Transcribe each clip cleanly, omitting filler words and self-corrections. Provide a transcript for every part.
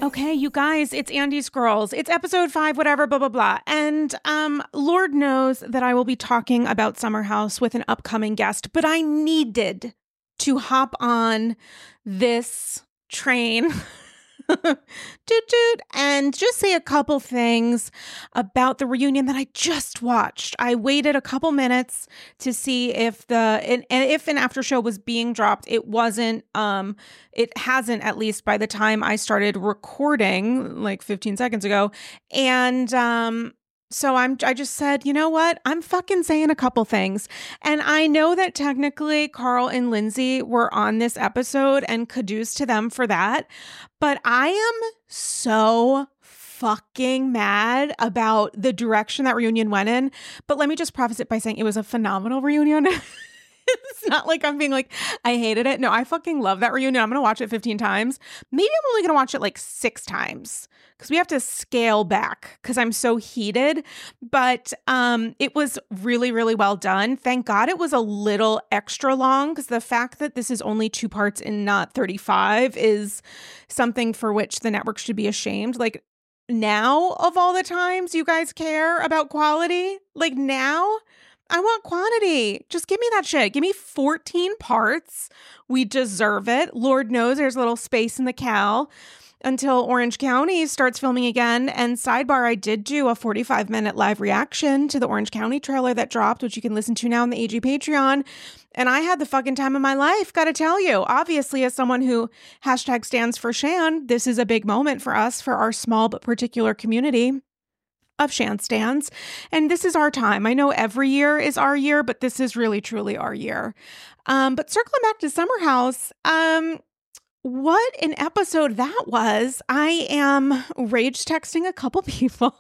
Okay, you guys, it's Andy's Girls. It's episode 5, whatever, blah, blah, blah. And Lord knows that I will be talking about Summer House with an upcoming guest, but I needed to hop on this train and just say a couple things about the reunion that I just watched. I waited a couple minutes to see if if an after show was being dropped. It wasn't. It hasn't, at least by the time I started recording, like 15 seconds ago. And so I just said, you know what? I'm fucking saying a couple things. And I know that technically Carl and Lindsay were on this episode, and kudos to them for that. But I am so fucking mad about the direction that reunion went in. But let me just preface it by saying it was a phenomenal reunion. It's not like I'm being like, I hated it. No, I fucking love that reunion. I'm going to watch it 15 times. Maybe I'm only going to watch it like 6 times because we have to scale back because I'm so heated. But it was really, really well done. Thank God it was a little extra long, because the fact that this is only 2 parts and not 35 is something for which the network should be ashamed. Like, now of all the times you guys care about quality, like now, I want quantity. Just give me that shit. Give me 14 parts. We deserve it. Lord knows there's a little space in the Cal until Orange County starts filming again. And sidebar, I did do a 45-minute live reaction to the Orange County trailer that dropped, which you can listen to now on the AG Patreon. And I had the fucking time of my life, gotta tell you. Obviously, as someone who hashtag stands for Shan, this is a big moment for us, for our small but particular community of Shan stans. And this is our time. I know every year is our year, but this is really, truly our year. But circling back to Summer House, what an episode that was. I am rage texting a couple people.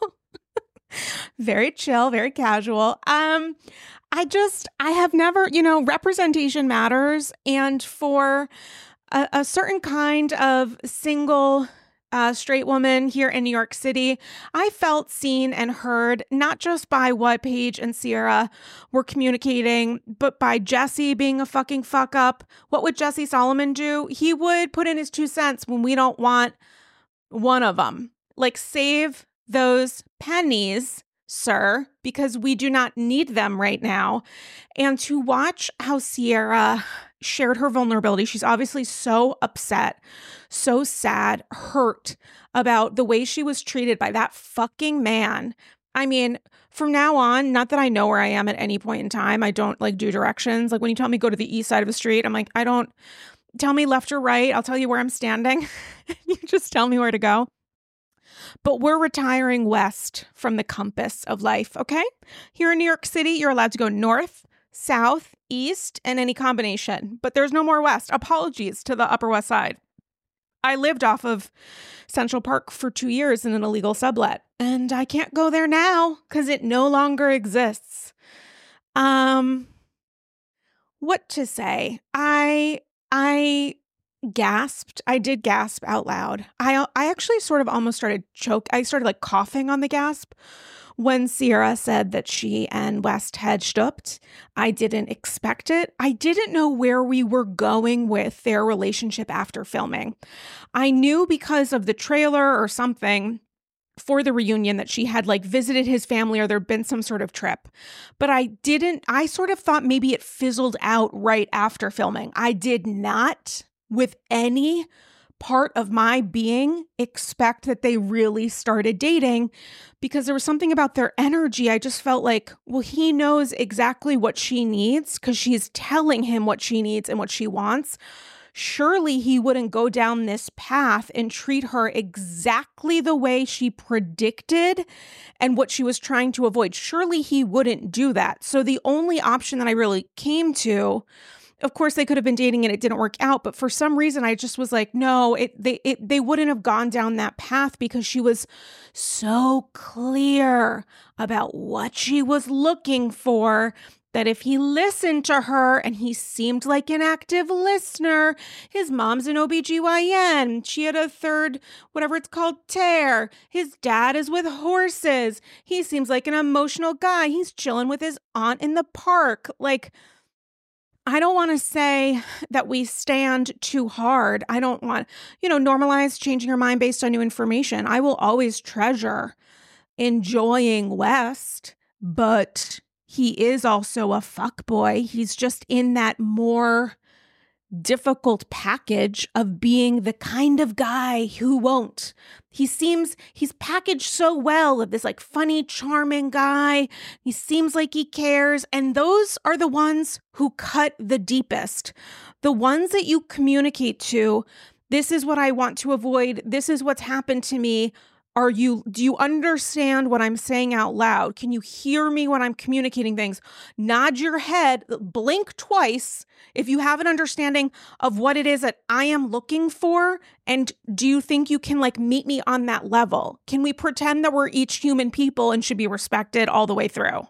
Very chill, very casual. I have never, representation matters. And for a certain kind of single straight woman here in New York City, I felt seen and heard, not just by what Paige and Sierra were communicating, but by Jesse being a fucking fuck up. What would Jesse Solomon do? He would put in his 2 cents when we don't want one of them. Like, save those pennies, sir, because we do not need them right now. And to watch how Sierra shared her vulnerability, she's obviously so upset, so sad, hurt about the way she was treated by that fucking man. I mean, from now on, not that I know where I am at any point in time, I don't like do directions. Like when you tell me go to the east side of the street, I'm like, I don't, tell me left or right. I'll tell you where I'm standing. You just tell me where to go. But we're retiring west from the compass of life, okay? Here in New York City, you're allowed to go north, south, east, and any combination. But there's no more west. Apologies to the Upper West Side. I lived off of Central Park for 2 years in an illegal sublet, and I can't go there now because it no longer exists. What to say? I gasped. I did gasp out loud. I actually sort of almost started I started like coughing on the gasp when Sierra said that she and West had stopped. I didn't expect it. I didn't know where we were going with their relationship after filming. I knew because of the trailer or something for the reunion that she had like visited his family or there'd been some sort of trip. But I sort of thought maybe it fizzled out right after filming. I did not, with any part of my being, expect that they really started dating, because there was something about their energy. I just felt like, well, he knows exactly what she needs because she's telling him what she needs and what she wants. Surely he wouldn't go down this path and treat her exactly the way she predicted and what she was trying to avoid. Surely he wouldn't do that. So the only option that I really came to, of course, they could have been dating and it didn't work out. But for some reason, I just was like, no, they wouldn't have gone down that path because she was so clear about what she was looking for, that if he listened to her and he seemed like an active listener, his mom's an OBGYN, she had a third, whatever it's called, tear, his dad is with horses, he seems like an emotional guy, he's chilling with his aunt in the park. Like, I don't want to say that we stand too hard. I don't want, normalize changing your mind based on new information. I will always treasure enjoying West, but he is also a fuckboy. He's just in that more difficult package of being the kind of guy who won't. He's packaged so well of this like funny, charming guy. He seems like he cares. And those are the ones who cut the deepest. The ones that you communicate to, this is what I want to avoid. This is what's happened to me. Do you understand what I'm saying out loud? Can you hear me when I'm communicating things? Nod your head, blink twice if you have an understanding of what it is that I am looking for. And do you think you can like meet me on that level? Can we pretend that we're each human people and should be respected all the way through?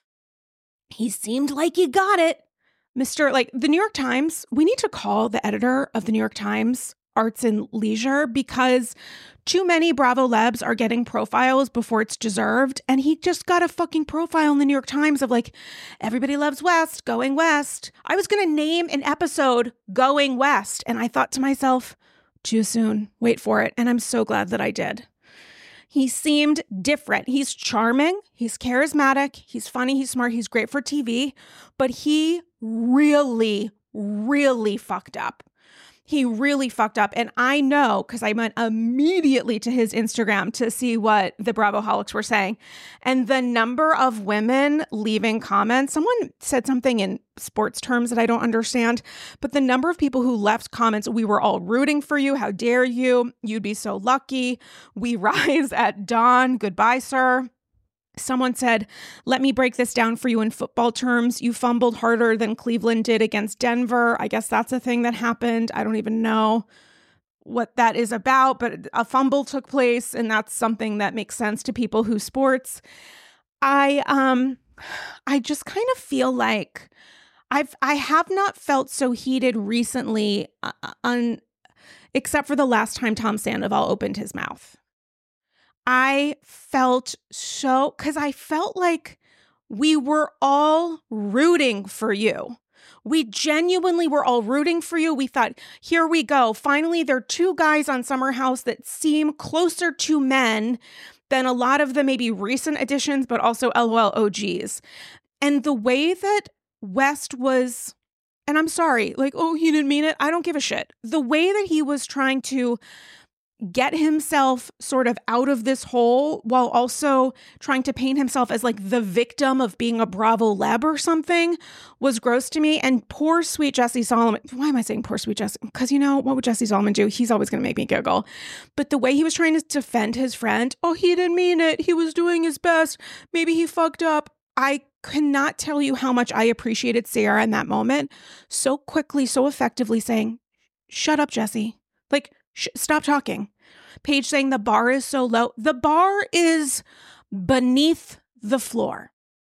He seemed like he got it. The New York Times, we need to call the editor of the New York Times Arts and Leisure, because too many Bravo Lebs are getting profiles before it's deserved. And he just got a fucking profile in the New York Times of like, everybody loves West, going West. I was going to name an episode Going West. And I thought to myself, too soon, wait for it. And I'm so glad that I did. He seemed different. He's charming. He's charismatic. He's funny. He's smart. He's great for TV. But he really, really fucked up. He really fucked up. And I know because I went immediately to his Instagram to see what the Bravoholics were saying. And the number of women leaving comments, someone said something in sports terms that I don't understand, but the number of people who left comments, we were all rooting for you. How dare you? You'd be so lucky. We rise at dawn. Goodbye, sir. Someone said, let me break this down for you in football terms. You fumbled harder than Cleveland did against Denver. I guess that's a thing that happened. I don't even know what that is about, but a fumble took place, and that's something that makes sense to people who sports. I just kind of feel like I have not felt so heated recently, except for the last time Tom Sandoval opened his mouth. I felt because I felt like we were all rooting for you. We genuinely were all rooting for you. We thought, here we go. Finally, there are two guys on Summer House that seem closer to men than a lot of the maybe recent additions, but also LOL OGs. And the way that West was, and I'm sorry, like, oh, he didn't mean it. I don't give a shit. The way that he was trying to get himself sort of out of this hole while also trying to paint himself as like the victim of being a Bravo Leb or something was gross to me. And poor sweet Jesse Solomon. Why am I saying poor sweet Jesse? Because what would Jesse Solomon do? He's always going to make me giggle. But the way he was trying to defend his friend, oh, he didn't mean it. He was doing his best. Maybe he fucked up. I cannot tell you how much I appreciated Sarah in that moment. So quickly, so effectively saying, shut up, Jesse. Like, stop talking. Paige saying the bar is so low. The bar is beneath the floor.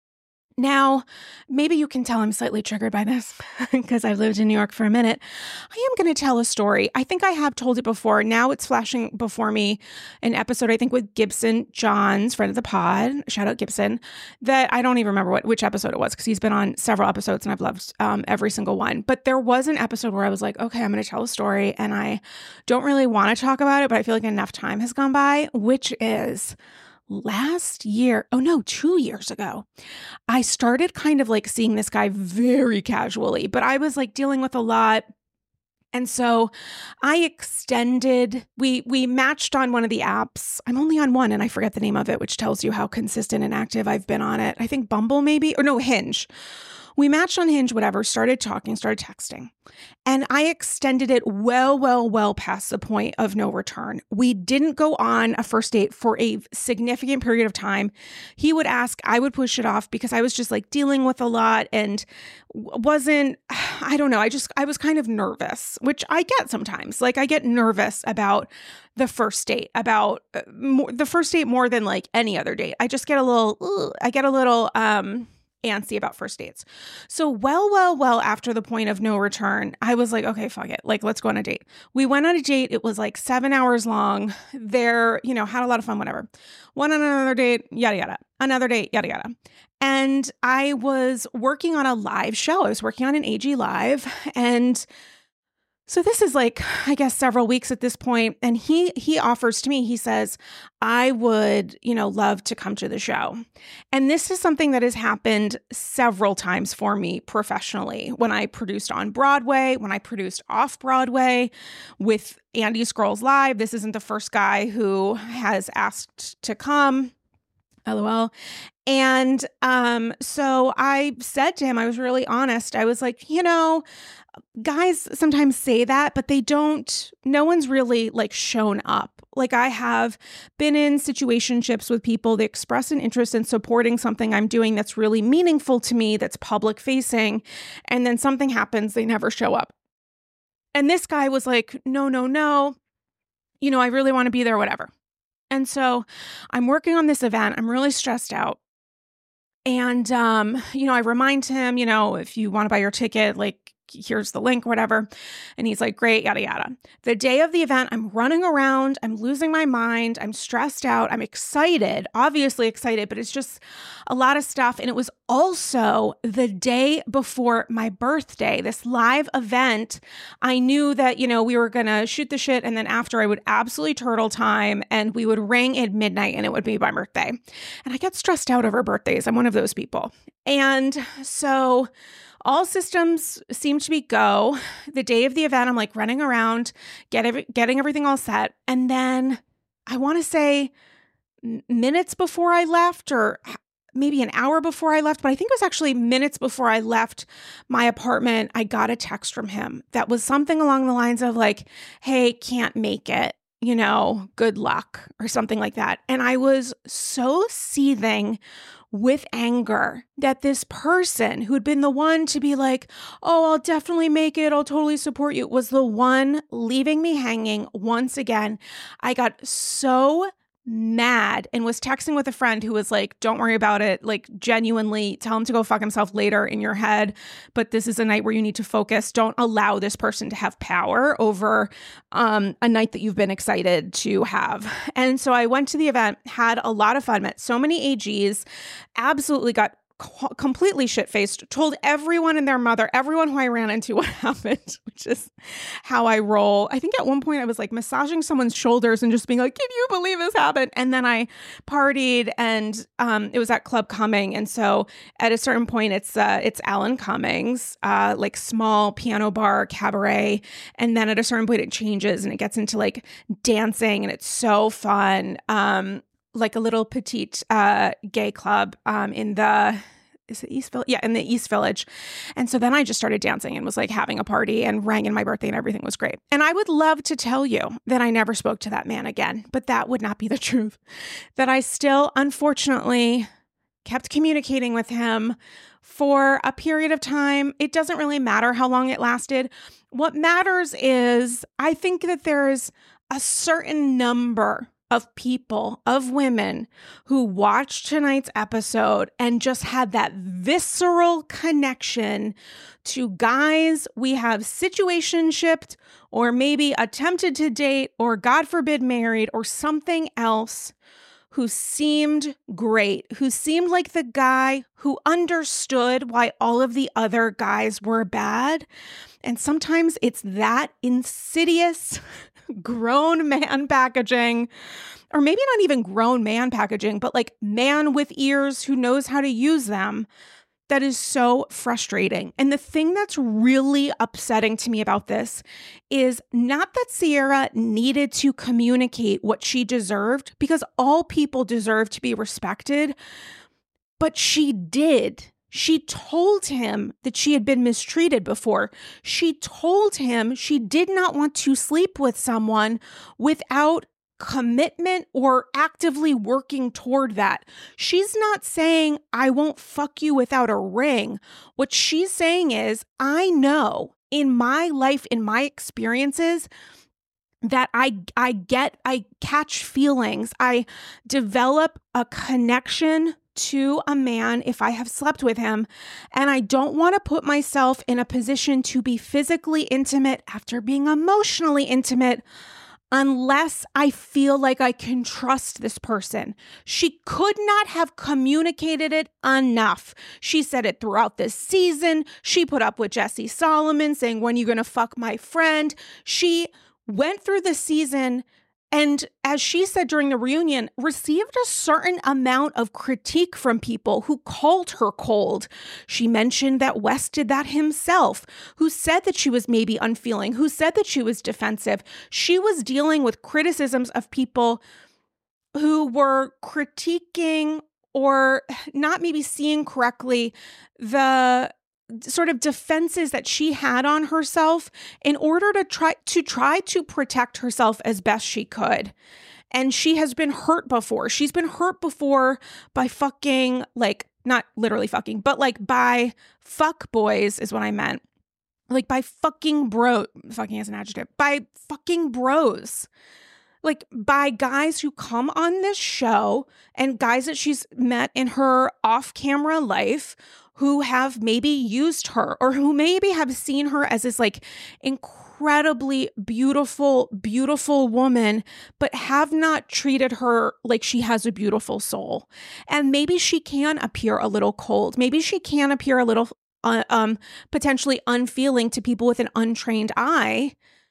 Now, maybe you can tell I'm slightly triggered by this because I've lived in New York for a minute. I am going to tell a story. I think I have told it before. Now it's flashing before me, an episode, I think, with Gibson Johns, friend of the pod, shout out Gibson, that I don't even remember which episode it was because he's been on several episodes and I've loved every single one. But there was an episode where I was like, okay, I'm going to tell a story and I don't really want to talk about it, but I feel like enough time has gone by, which is last year, 2 years ago, I started kind of like seeing this guy very casually, but I was like dealing with a lot. And so I extended, we matched on one of the apps. I'm only on one and I forget the name of it, which tells you how consistent and active I've been on it. I think Bumble maybe, or no, Hinge. We matched on Hinge, whatever, started talking, started texting. And I extended it well past the point of no return. We didn't go on a first date for a significant period of time. He would ask, I would push it off because I was just like dealing with a lot and I don't know. I was kind of nervous, which I get sometimes. Like I get nervous about the first date, the first date more than like any other date. I just get a little, antsy about first dates. So well after the point of no return, I was like, okay, fuck it. Like, let's go on a date. We went on a date. It was like 7 hours long. There, had a lot of fun, whatever. Went on another date, yada, yada. Another date, yada, yada. And I was working on a live show. I was working on an AG Live. And so this is like, I guess, several weeks at this point. And he offers to me, he says, I would, love to come to the show. And this is something that has happened several times for me professionally. When I produced on Broadway, when I produced off Broadway with Andy Scrolls Live, this isn't the first guy who has asked to come. LOL. And so I said to him, I was really honest. I was like, guys sometimes say that, but no one's really like shown up. Like, I have been in situationships with people that express an interest in supporting something I'm doing that's really meaningful to me, that's public facing, and then something happens, they never show up. And this guy was like, no, I really want to be there, whatever. And so I'm working on this event. I'm really stressed out. And, I remind him, if you want to buy your ticket, like, here's the link, whatever. And he's like, great, yada, yada. The day of the event, I'm running around. I'm losing my mind. I'm stressed out. I'm excited, obviously excited, but it's just a lot of stuff. And it was also the day before my birthday, this live event. I knew that, we were going to shoot the shit. And then after, I would absolutely turtle time and we would ring at midnight and it would be my birthday. And I get stressed out over birthdays. I'm one of those people. And so all systems seem to be go. The day of the event, I'm like running around, getting everything all set. And then I want to say minutes before I left, or maybe an hour before I left, but I think it was actually minutes before I left my apartment, I got a text from him that was something along the lines of like, hey, can't make it, good luck, or something like that. And I was so seething with anger that this person who'd been the one to be like, oh, I'll definitely make it, I'll totally support you, was the one leaving me hanging once again. I got so mad and was texting with a friend who was like, don't worry about it. Like, genuinely tell him to go fuck himself later in your head. But this is a night where you need to focus. Don't allow this person to have power over a night that you've been excited to have. And so I went to the event, had a lot of fun, met so many AGs, absolutely got completely shit-faced, told everyone and their mother, everyone who I ran into, what happened, which is how I roll. I think at one point I was like massaging someone's shoulders and just being like, can you believe this happened? And then I partied, and it was at Club Cumming. And so at a certain point, it's Alan Cummings, like small piano bar cabaret. And then at a certain point it changes and it gets into like dancing, and it's so fun. Like a little petite gay club in the, is it East Village? Yeah, in the East Village. And so then I just started dancing and was like having a party and rang in my birthday and everything was great. And I would love to tell you that I never spoke to that man again, but that would not be the truth. That I still, unfortunately, kept communicating with him for a period of time. It doesn't really matter how long it lasted. What matters is I think that there's a certain number of people, of women who watched tonight's episode and just had that visceral connection to guys we have situationshipped or maybe attempted to date or, God forbid, married or something else, who seemed great, who seemed like the guy who understood why all of the other guys were bad. And sometimes it's that insidious grown man packaging, or maybe not even grown man packaging, but like man with ears who knows how to use them, that is so frustrating. And the thing that's really upsetting to me about this is not that Ciara needed to communicate what she deserved, because all people deserve to be respected, but she did. She told him that she had been mistreated before. She told him she did not want to sleep with someone without commitment or actively working toward that. She's not saying, I won't fuck you without a ring. What she's saying is, I know in my life, in my experiences, that I catch feelings. I develop a connection to a man if I have slept with him, and I don't want to put myself in a position to be physically intimate after being emotionally intimate unless I feel like I can trust this person. She could not have communicated it enough. She said it throughout this season. She put up with Jesse Solomon saying, "When are you going to fuck my friend?" She went through the season and, as she said during the reunion, received a certain amount of critique from people who called her cold. She mentioned that Wes did that himself, who said that she was maybe unfeeling, who said that she was defensive. She was dealing with criticisms of people who were critiquing or not maybe seeing correctly the sort of defenses that she had on herself in order to try to protect herself as best she could. And she has been hurt before. She's been hurt before by fucking, like, not literally fucking, but like by fuck boys is what I meant. Like by fucking as an adjective, by fucking bros. Like by guys who come on this show and guys that she's met in her off-camera life who have maybe used her or who maybe have seen her as this like incredibly beautiful, beautiful woman, but have not treated her like she has a beautiful soul. And maybe she can appear a little cold. Maybe she can appear a little potentially unfeeling to people with an untrained eye.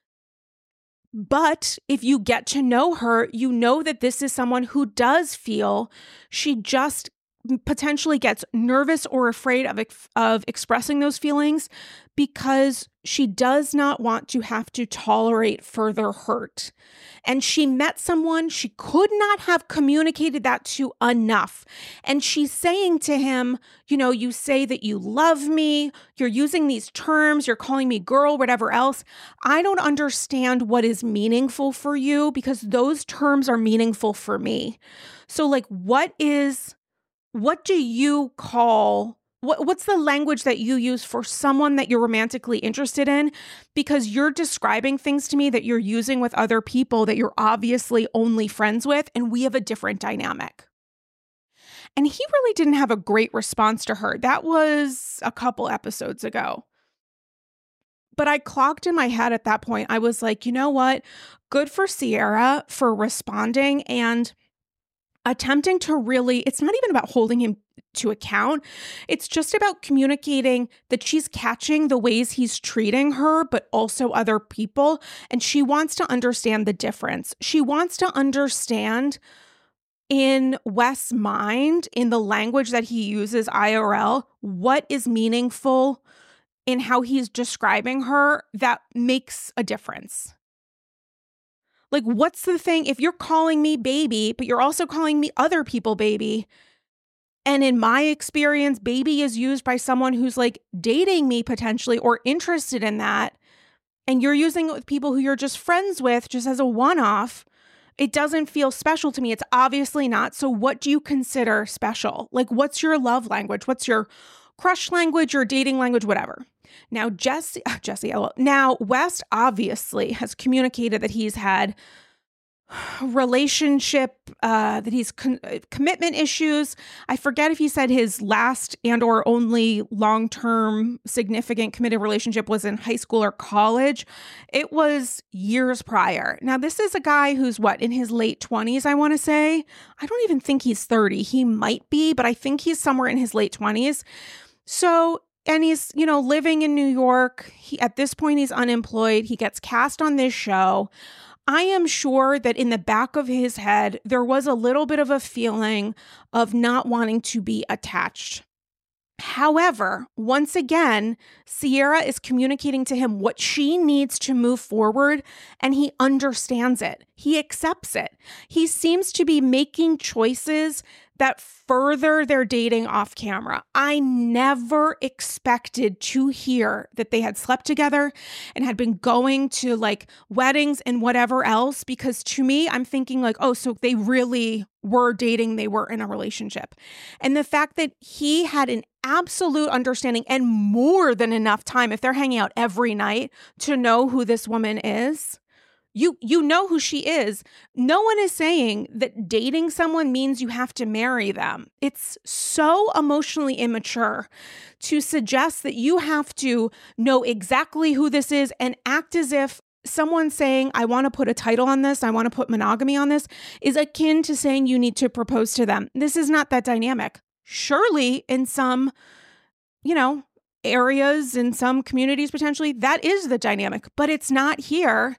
But if you get to know her, you know that this is someone who does feel. She just potentially gets nervous or afraid of expressing those feelings because she does not want to have to tolerate further hurt. And she met someone she could not have communicated that to enough. And she's saying to him, you know, you say that you love me, you're using these terms, you're calling me girl, whatever else. I don't understand what is meaningful for you because those terms are meaningful for me. So like, what do you call, what's the language that you use for someone that you're romantically interested in? Because you're describing things to me that you're using with other people that you're obviously only friends with, and we have a different dynamic. And he really didn't have a great response to her. That was a couple episodes ago. But I clocked in my head at that point. I was like, you know what? Good for Ciara for responding and attempting to really, it's not even about holding him to account. It's just about communicating that she's catching the ways he's treating her, but also other people. And she wants to understand the difference. She wants to understand in Wes' mind, in the language that he uses IRL, what is meaningful in how he's describing her that makes a difference. Like, what's the thing? If you're calling me baby, but you're also calling me other people baby, and in my experience, baby is used by someone who's like dating me potentially or interested in that, and you're using it with people who you're just friends with just as a one-off, it doesn't feel special to me. It's obviously not. So what do you consider special? Like, what's your love language? What's your crush language, your dating language, whatever? Now, now Wes obviously has communicated that he's had relationship, that he's commitment issues. I forget if he said his last and or only long-term significant committed relationship was in high school or college. It was years prior. Now, this is a guy who's in his late 20s, I want to say. I don't even think he's 30. He might be, but I think he's somewhere in his late 20s. So, and he's, living in New York. At this point, he's unemployed. He gets cast on this show. I am sure that in the back of his head, there was a little bit of a feeling of not wanting to be attached. However, once again, Ciara is communicating to him what she needs to move forward, and he understands it. He accepts it. He seems to be making choices that further their dating off camera. I never expected to hear that they had slept together and had been going to weddings and whatever else, because to me, I'm thinking oh, so they really were dating, they were in a relationship. And the fact that he had an absolute understanding and more than enough time, if they're hanging out every night, to know who this woman is You know who she is. No one is saying that dating someone means you have to marry them. It's so emotionally immature to suggest that you have to know exactly who this is and act as if someone saying, I want to put a title on this, I want to put monogamy on this, is akin to saying you need to propose to them. This is not that dynamic. Surely in some, areas, in some communities, potentially, that is the dynamic, but it's not here.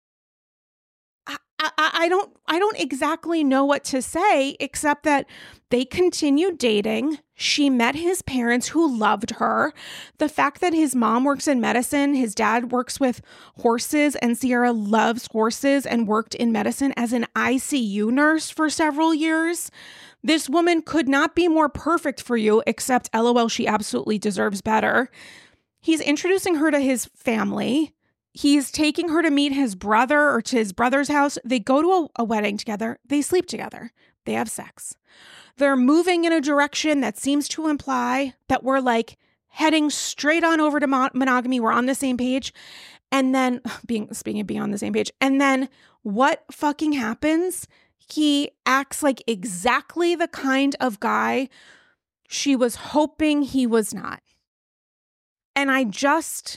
I don't exactly know what to say, except that they continued dating. She met his parents who loved her. The fact that his mom works in medicine, his dad works with horses, and Ciara loves horses and worked in medicine as an ICU nurse for several years. This woman could not be more perfect for you, except LOL, she absolutely deserves better. He's introducing her to his family. He's taking her to meet his brother or to his brother's house. They go to a wedding together. They sleep together. They have sex. They're moving in a direction that seems to imply that we're like heading straight on over to monogamy. We're on the same page. And then speaking of being on the same page, and then what fucking happens? He acts like exactly the kind of guy she was hoping he was not. And I just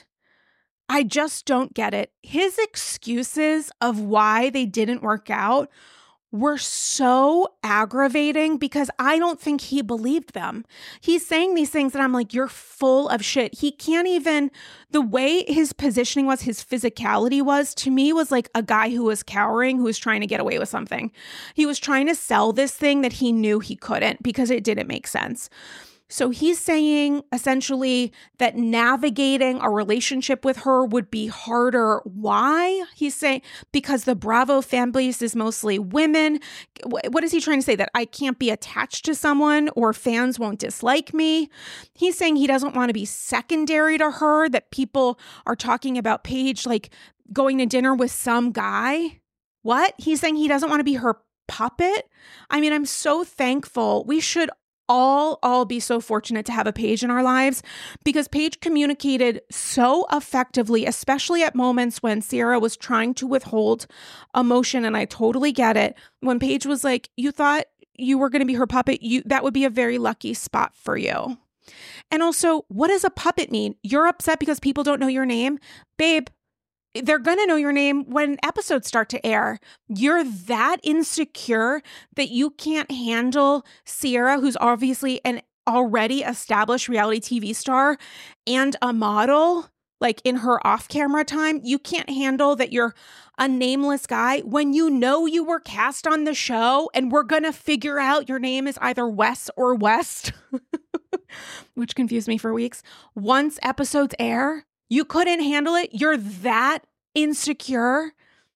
don't get it. His excuses of why they didn't work out were so aggravating because I don't think he believed them. He's saying these things and I'm like, you're full of shit. He can't even, the way his positioning was, his physicality was, to me, was like a guy who was cowering, who was trying to get away with something. He was trying to sell this thing that he knew he couldn't because it didn't make sense. So he's saying essentially that navigating a relationship with her would be harder. Why? He's saying because the Bravo fan base is mostly women. What is he trying to say? That I can't be attached to someone or fans won't dislike me? He's saying he doesn't want to be secondary to her, that people are talking about Paige like going to dinner with some guy. What? He's saying he doesn't want to be her puppet. I mean, I'm so thankful. We should all be so fortunate to have a Paige in our lives because Paige communicated so effectively, especially at moments when Ciara was trying to withhold emotion. And I totally get it. When Paige was like, you thought you were going to be her puppet, that would be a very lucky spot for you. And also, what does a puppet mean? You're upset because people don't know your name? Babe, they're going to know your name when episodes start to air. You're that insecure that you can't handle Ciara, who's obviously an already established reality TV star and a model, like in her off-camera time. You can't handle that you're a nameless guy when you know you were cast on the show and we're going to figure out your name is either Wes or West, which confused me for weeks. Once episodes air, you couldn't handle it. You're that insecure.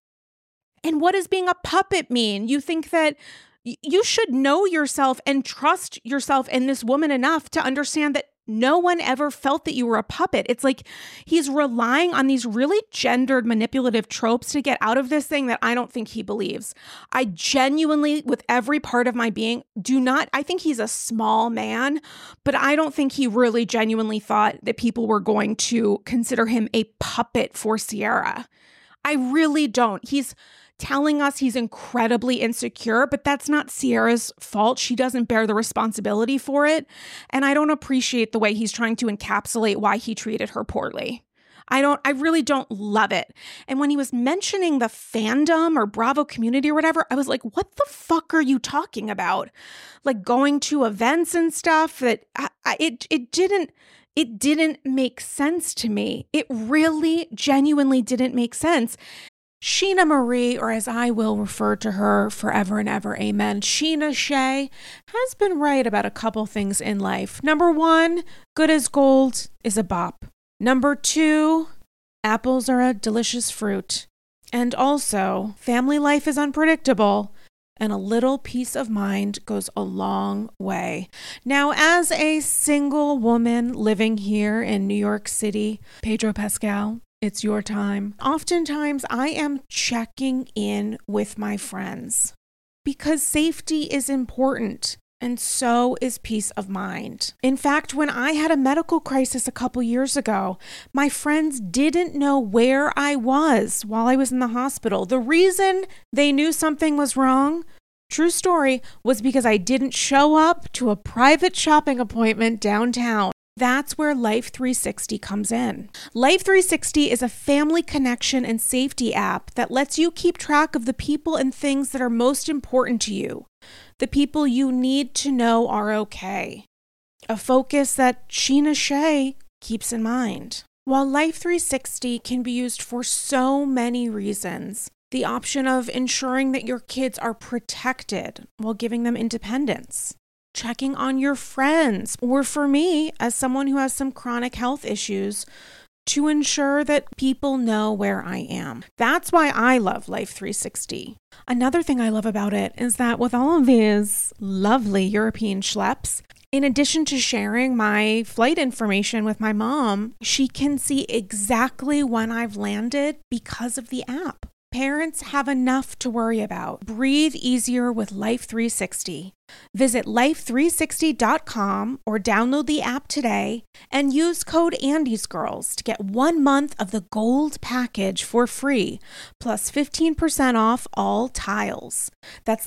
And what does being a puppet mean? You think that you should know yourself and trust yourself and this woman enough to understand that no one ever felt that you were a puppet. It's like he's relying on these really gendered manipulative tropes to get out of this thing that I don't think he believes. I genuinely, with every part of my being, I think he's a small man, but I don't think he really genuinely thought that people were going to consider him a puppet for Ciara. I really don't. He's telling us he's incredibly insecure, but that's not Ciara's fault. She doesn't bear the responsibility for it. And I don't appreciate the way he's trying to encapsulate why he treated her poorly. I really don't love it. And when he was mentioning the fandom or Bravo community or whatever, I was like, what the fuck are you talking about? Like going to events and stuff that it didn't make sense to me. It really genuinely didn't make sense. Sheena Marie, or as I will refer to her forever and ever, amen, Sheena Shea, has been right about a couple things in life. Number one, Good as Gold is a bop. Number two, apples are a delicious fruit. And also, family life is unpredictable, and a little peace of mind goes a long way. Now, as a single woman living here in New York City, Pedro Pascal, it's your time. Oftentimes, I am checking in with my friends because safety is important. And so is peace of mind. In fact, when I had a medical crisis a couple years ago, my friends didn't know where I was while I was in the hospital. The reason they knew something was wrong, true story, was because I didn't show up to a private shopping appointment downtown. That's where Life 360 comes in. Life 360 is a family connection and safety app that lets you keep track of the people and things that are most important to you, the people you need to know are okay. A focus that Sheena Shea keeps in mind. While Life 360 can be used for so many reasons, the option of ensuring that your kids are protected while giving them independence, checking on your friends, or for me, as someone who has some chronic health issues, to ensure that people know where I am. That's why I love Life 360. Another thing I love about it is that with all of these lovely European schleps, in addition to sharing my flight information with my mom, she can see exactly when I've landed because of the app. Parents have enough to worry about. Breathe easier with Life 360. Visit life360.com or download the app today and use code AndysGirls to get 1 month of the gold package for free, plus 15% off all tiles. That's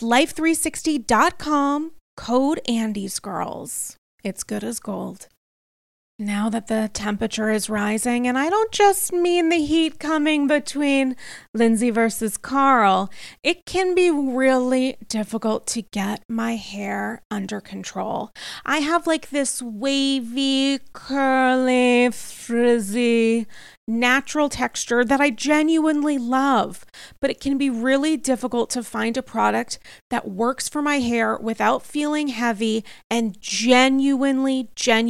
life360.com, code AndysGirls. It's good as gold. Now that the temperature is rising, and I don't just mean the heat coming between Lindsay versus Carl, it can be really difficult to get my hair under control. I have like this wavy, curly, frizzy, natural texture that I genuinely love, but it can be really difficult to find a product that works for my hair without feeling heavy and genuinely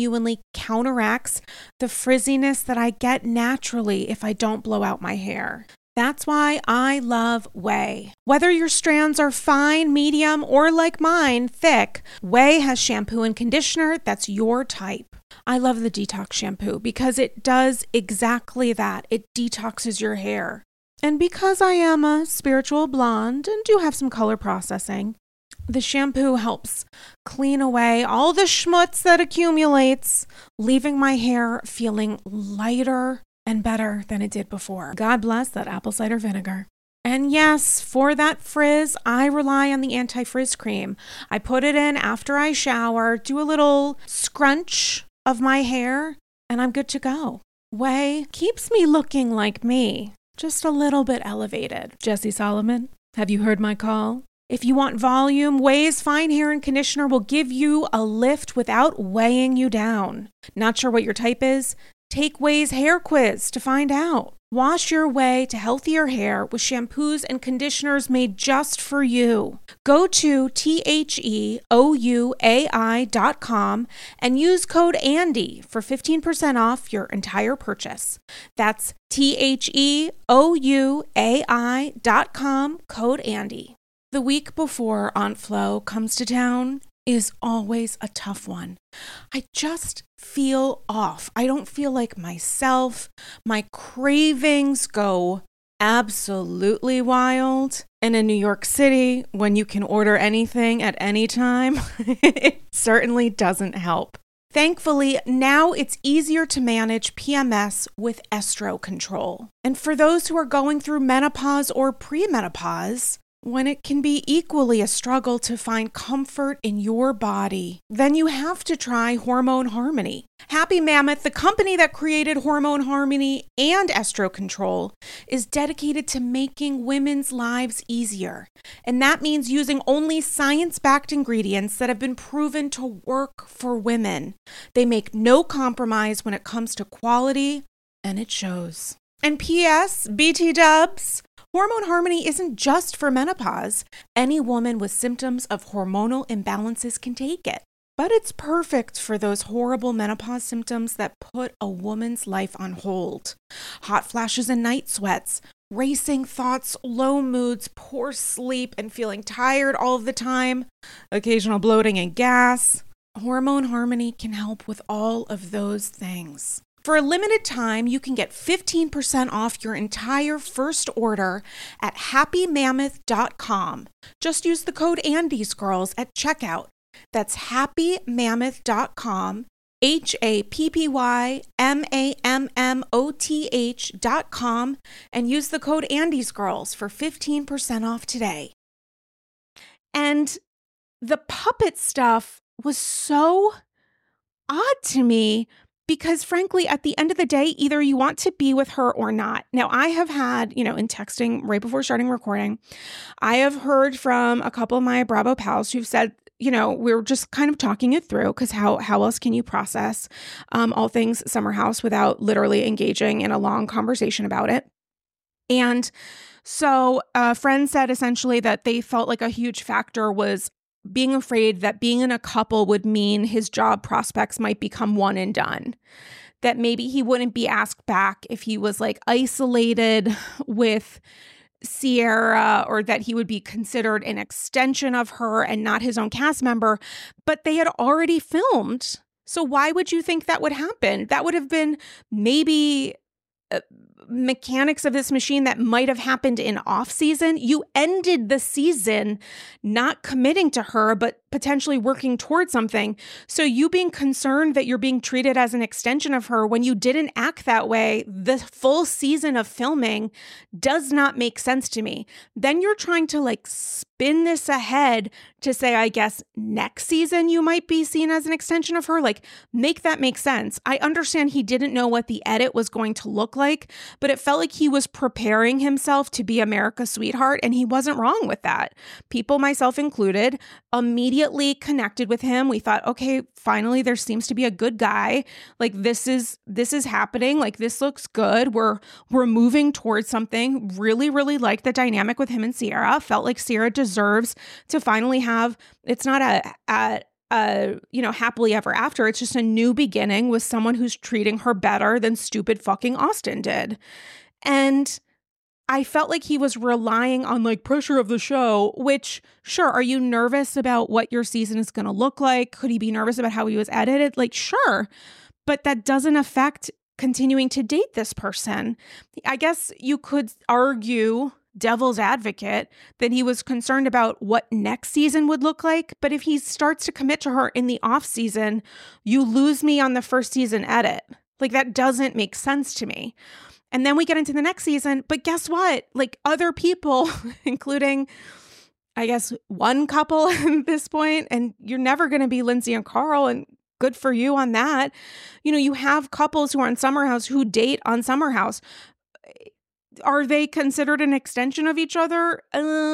counteracts the frizziness that I get naturally if I don't blow out my hair. That's why I love Ouai. Whether your strands are fine, medium, or like mine, thick, Ouai has shampoo and conditioner that's your type. I love the detox shampoo because it does exactly that. It detoxes your hair. And because I am a spiritual blonde and do have some color processing, the shampoo helps clean away all the schmutz that accumulates, leaving my hair feeling lighter and better than it did before. God bless that apple cider vinegar. And yes, for that frizz, I rely on the anti-frizz cream. I put it in after I shower, do a little scrunch of my hair, and I'm good to go. Ouai keeps me looking like me, just a little bit elevated. Jesse Solomon, have you heard my call? If you want volume, Ouai's Fine Hair and Conditioner will give you a lift without weighing you down. Not sure what your type is? Take Ouai's hair quiz to find out. Wash your way to healthier hair with shampoos and conditioners made just for you. Go to theouai.com and use code ANDY for 15% off your entire purchase. That's theouai.com, code ANDY. The week before Aunt Flo comes to town is always a tough one. I just feel off. I don't feel like myself. My cravings go absolutely wild. And in New York City, when you can order anything at any time, it certainly doesn't help. Thankfully, now it's easier to manage PMS with Estro Control. And for those who are going through menopause or premenopause, when it can be equally a struggle to find comfort in your body, then you have to try Hormone Harmony. Happy Mammoth, the company that created Hormone Harmony and Estro Control, is dedicated to making women's lives easier. And that means using only science-backed ingredients that have been proven to work for women. They make no compromise when it comes to quality, and it shows. And P.S., BT dubs, Hormone Harmony isn't just for menopause. Any woman with symptoms of hormonal imbalances can take it. But it's perfect for those horrible menopause symptoms that put a woman's life on hold. Hot flashes and night sweats, racing thoughts, low moods, poor sleep, and feeling tired all of the time, occasional bloating and gas. Hormone Harmony can help with all of those things. For a limited time, you can get 15% off your entire first order at happymammoth.com. Just use the code AndysGirls at checkout. That's happymammoth.com, happymammoth.com, and use the code AndysGirls for 15% off today. And the puppet stuff was so odd to me because, frankly, at the end of the day, either you want to be with her or not. Now, I have had, in texting right before starting recording, I have heard from a couple of my Bravo pals who've said, we were just kind of talking it through because how else can you process all things Summer House without literally engaging in a long conversation about it? And so a friend said essentially that they felt like a huge factor was being afraid that being in a couple would mean his job prospects might become one and done. That maybe he wouldn't be asked back if he was like isolated with Sierra, or that he would be considered an extension of her and not his own cast member. But they had already filmed. So why would you think that would happen? That would have been maybe mechanics of this machine that might have happened in off season. You ended the season not committing to her, but potentially working towards something. So you being concerned that you're being treated as an extension of her when you didn't act that way, the full season of filming does not make sense to me. Then you're trying to like spin this ahead to say, I guess next season you might be seen as an extension of her. Like, make that make sense. I understand he didn't know what the edit was going to look like, but it felt like he was preparing himself to be America's sweetheart, and he wasn't wrong with that. People, myself included, immediately connected with him. We thought, okay, finally there seems to be a good guy. Like this is happening. Like this looks good. We're moving towards something. Really, really liked the dynamic with him and Sierra. Felt like Sierra deserves to finally have, it's not a happily ever after. It's just a new beginning with someone who's treating her better than stupid fucking Austin did. And I felt like he was relying on like pressure of the show, which sure, are you nervous about what your season is going to look like? Could he be nervous about how he was edited? Like, sure, but that doesn't affect continuing to date this person. I guess you could argue, devil's advocate, that he was concerned about what next season would look like. But if he starts to commit to her in the off season, you lose me on the first season edit. Like that doesn't make sense to me. And then we get into the next season. But guess what? Like other people, including, I guess, one couple at this point, and you're never going to be Lindsay and Carl, and good for you on that. You have couples who are on Summer House who date on Summer House. Are they considered an extension of each other?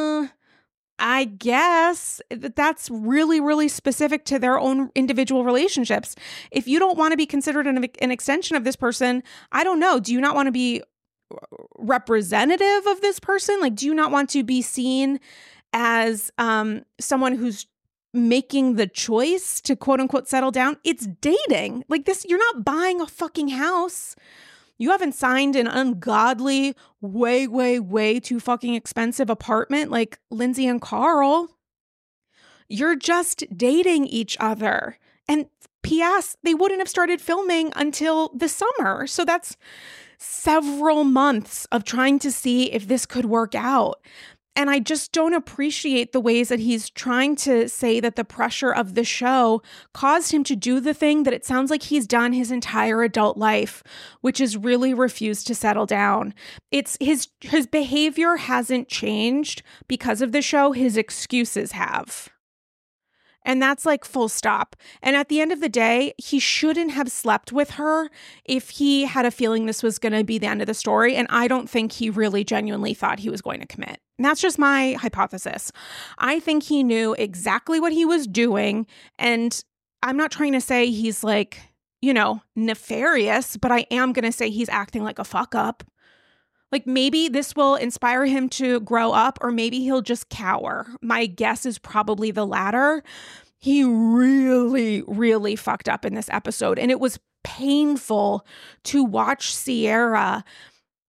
I guess that's really, really specific to their own individual relationships. If you don't want to be considered an extension of this person, I don't know. Do you not want to be representative of this person? Like, do you not want to be seen as someone who's making the choice to quote unquote settle down? It's dating. Like this, you're not buying a fucking house. You haven't signed an ungodly, way, way, way too fucking expensive apartment like Lindsay and Carl. You're just dating each other. And P.S., they wouldn't have started filming until the summer. So that's several months of trying to see if this could work out. And I just don't appreciate the ways that he's trying to say that the pressure of the show caused him to do the thing that it sounds like he's done his entire adult life, which is really refuse to settle down. It's his behavior hasn't changed because of the show. His excuses have. And that's like full stop. And at the end of the day, he shouldn't have slept with her if he had a feeling this was going to be the end of the story. And I don't think he really genuinely thought he was going to commit. And that's just my hypothesis. I think he knew exactly what he was doing. And I'm not trying to say he's like, nefarious, but I am going to say he's acting like a fuck up. Like maybe this will inspire him to grow up, or maybe he'll just cower. My guess is probably the latter. He really, really fucked up in this episode. And it was painful to watch Sierra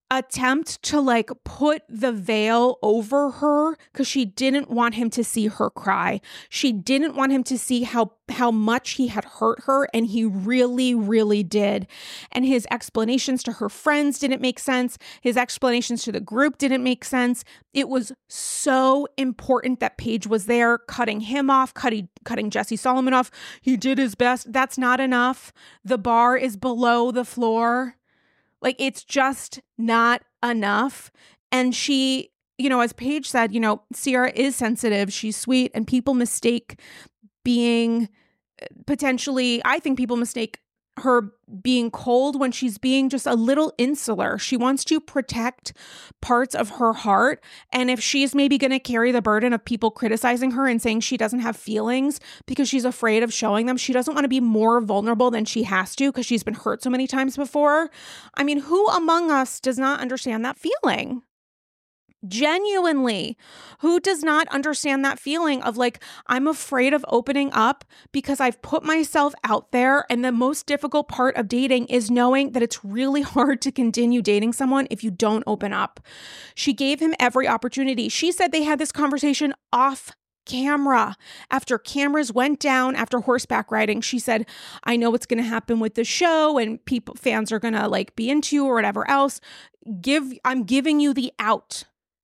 attempt to like put the veil over her because she didn't want him to see her cry. She didn't want him to see how much he had hurt her, and he really, really did. And his explanations to her friends didn't make sense. His explanations to the group didn't make sense. It was so important that Paige was there, cutting him off, cutting Jesse Solomon off. He did his best. That's not enough. The bar is below the floor. Like, it's just not enough. And she, as Paige said, Ciara is sensitive. She's sweet, and people mistake being potentially, I think people mistake her being cold when she's being just a little insular. She wants to protect parts of her heart. And if she's maybe going to carry the burden of people criticizing her and saying she doesn't have feelings because she's afraid of showing them, she doesn't want to be more vulnerable than she has to because she's been hurt so many times before. I mean, who among us does not understand that feeling? Genuinely, who does not understand that feeling of like, I'm afraid of opening up because I've put myself out there, and the most difficult part of dating is knowing that it's really hard to continue dating someone if you don't open up. She gave him every opportunity. She said they had this conversation off camera. After cameras went down after horseback riding, she said, I know what's going to happen with the show and fans are going to like be into you or whatever else. I'm giving you the out.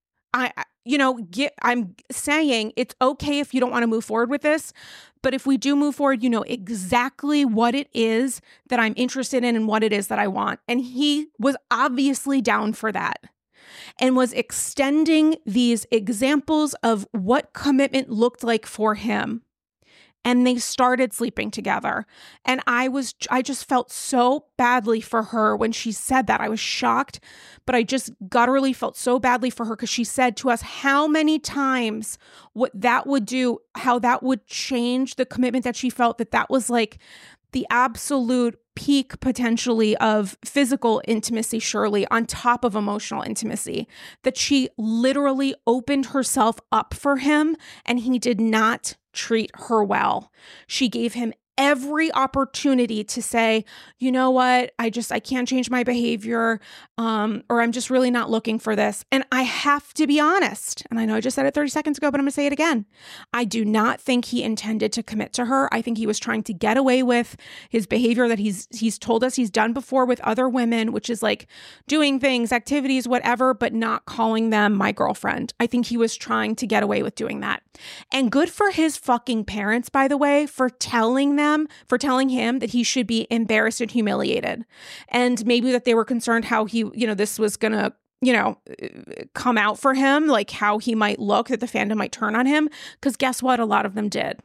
I'm saying it's okay if you don't want to move forward with this, but if we do move forward, you know exactly what it is that I'm interested in and what it is that I want. And he was obviously down for that and was extending these examples of what commitment looked like for him. And they started sleeping together. And I just felt so badly for her when she said that. I was shocked, but I just gutturally felt so badly for her because she said to us how many times what that would do, how that would change the commitment that she felt, that was like the absolute peak potentially of physical intimacy, surely on top of emotional intimacy, that she literally opened herself up for him and he did not treat her well. She gave him every opportunity to say, you know what, I can't change my behavior, or I'm just really not looking for this. And I have to be honest, and I know I just said it 30 seconds ago, but I'm going to say it again. I do not think he intended to commit to her. I think he was trying to get away with his behavior that he's told us he's done before with other women, which is like doing things, activities, whatever, but not calling them my girlfriend. I think he was trying to get away with doing that. And good for his fucking parents, by the way, for telling him that he should be embarrassed and humiliated. And maybe that they were concerned how he, this was going to, come out for him, like how he might look, that the fandom might turn on him. Because guess what? A lot of them did.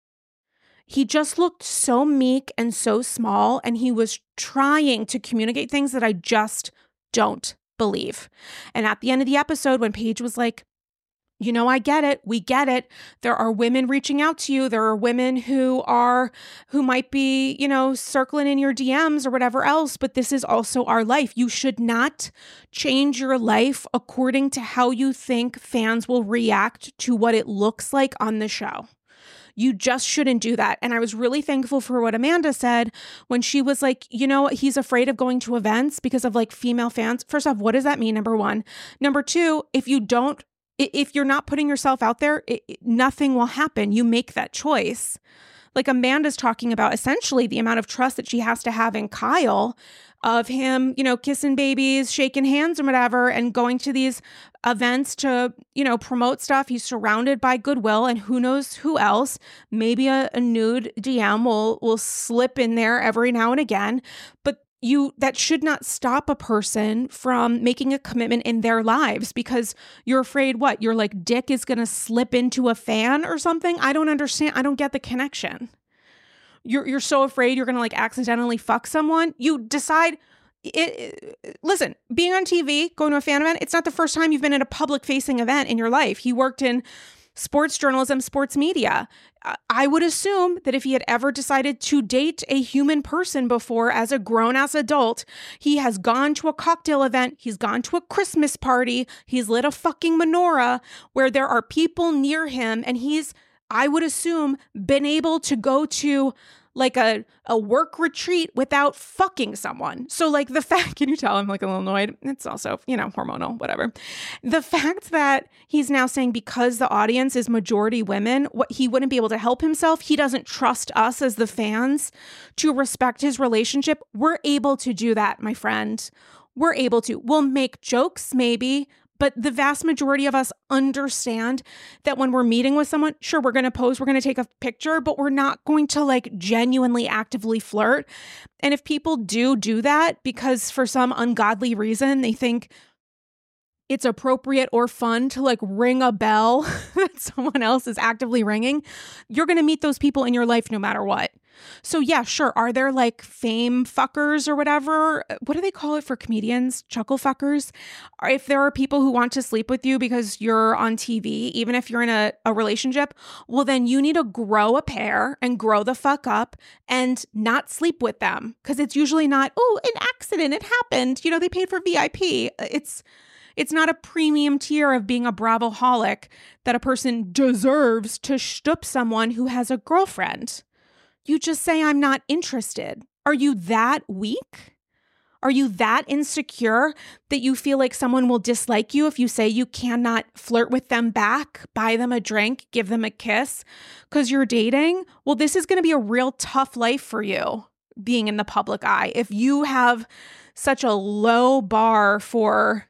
He just looked so meek and so small, and he was trying to communicate things that I just don't believe. And at the end of the episode, when Paige was like, I get it. We get it. There are women reaching out to you. There are women who might be, circling in your DMs or whatever else, but this is also our life. You should not change your life according to how you think fans will react to what it looks like on the show. You just shouldn't do that. And I was really thankful for what Amanda said when she was like, he's afraid of going to events because of like female fans. First off, what does that mean? Number one. Number two, if you're not putting yourself out there, nothing will happen. You make that choice. Like Amanda's talking about essentially the amount of trust that she has to have in Kyle, of him, kissing babies, shaking hands or whatever, and going to these events to, promote stuff. He's surrounded by goodwill, and who knows who else. Maybe a nude DM will slip in there every now and again. But that should not stop a person from making a commitment in their lives because you're afraid your like dick is going to slip into a fan or something. I don't understand. I don't get the connection. You're so afraid you're going to like accidentally fuck someone. You decide listen, being on TV, going to a fan event, it's not the first time you've been at a public facing event in your life. He worked in sports journalism, sports media. I would assume that if he had ever decided to date a human person before as a grown-ass adult, he has gone to a cocktail event, he's gone to a Christmas party, he's lit a fucking menorah where there are people near him, and he's, I would assume, been able to go to like a work retreat without fucking someone. So like the fact, can you tell I'm like a little annoyed? It's also, hormonal, whatever. The fact that he's now saying because the audience is majority women, he wouldn't be able to help himself. He doesn't trust us as the fans to respect his relationship. We're able to do that, my friend. We're able to. We'll make jokes maybe, but the vast majority of us understand that when we're meeting with someone, sure, we're going to pose, we're going to take a picture, but we're not going to like genuinely actively flirt. And if people do that because for some ungodly reason, they think it's appropriate or fun to like ring a bell that someone else is actively ringing, you're going to meet those people in your life no matter what. So yeah, sure. Are there like fame fuckers or whatever? What do they call it for comedians? Chuckle fuckers? Or if there are people who want to sleep with you because you're on TV, even if you're in a relationship, well, then you need to grow a pair and grow the fuck up and not sleep with them. Because it's usually not, oh, an accident, it happened. They paid for VIP. It's not a premium tier of being a Bravo-holic that a person deserves to shtup someone who has a girlfriend. You just say, I'm not interested. Are you that weak? Are you that insecure that you feel like someone will dislike you if you say you cannot flirt with them back, buy them a drink, give them a kiss because you're dating? Well, this is going to be a real tough life for you being in the public eye. If you have such a low bar for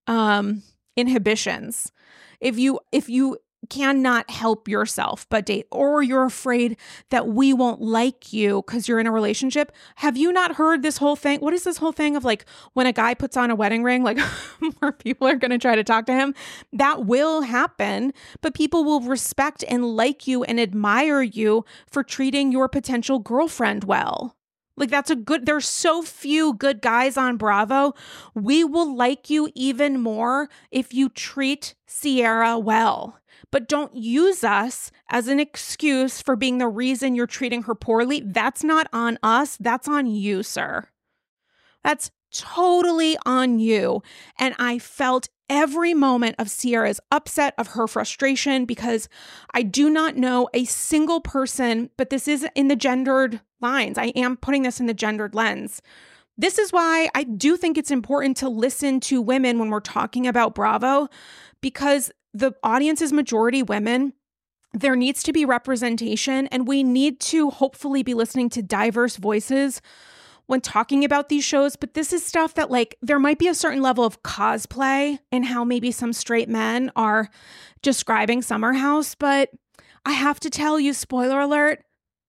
inhibitions, if you cannot help yourself but date, or you're afraid that we won't like you because you're in a relationship. Have you not heard this whole thing? What is this whole thing of like when a guy puts on a wedding ring, like more people are going to try to talk to him? That will happen, but people will respect and like you and admire you for treating your potential girlfriend well. Like there's so few good guys on Bravo. We will like you even more if you treat Ciara well. But don't use us as an excuse for being the reason you're treating her poorly. That's not on us. That's on you, sir. That's totally on you. And I felt every moment of Ciara's upset, of her frustration, because I do not know a single person, but this is in the gendered lines. I am putting this in the gendered lens. This is why I do think it's important to listen to women when we're talking about Bravo, because the audience is majority women. There needs to be representation, and we need to hopefully be listening to diverse voices when talking about these shows. But this is stuff that like there might be a certain level of cosplay in how maybe some straight men are describing Summer House. But I have to tell you, spoiler alert,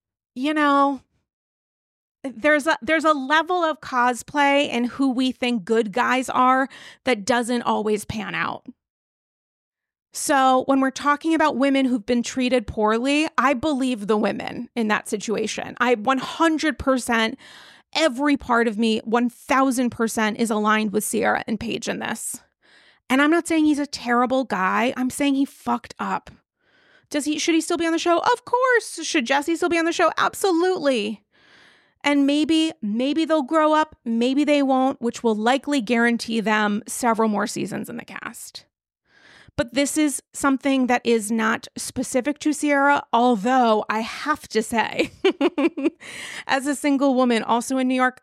there's a level of cosplay and who we think good guys are that doesn't always pan out. So when we're talking about women who've been treated poorly, I believe the women in that situation. I 100%, every part of me, 1000% is aligned with Ciara and Paige in this. And I'm not saying he's a terrible guy. I'm saying he fucked up. Should he still be on the show? Of course. Should Jesse still be on the show? Absolutely. And maybe they'll grow up, maybe they won't, which will likely guarantee them several more seasons in the cast. But this is something that is not specific to Ciara, although I have to say, as a single woman also in New York,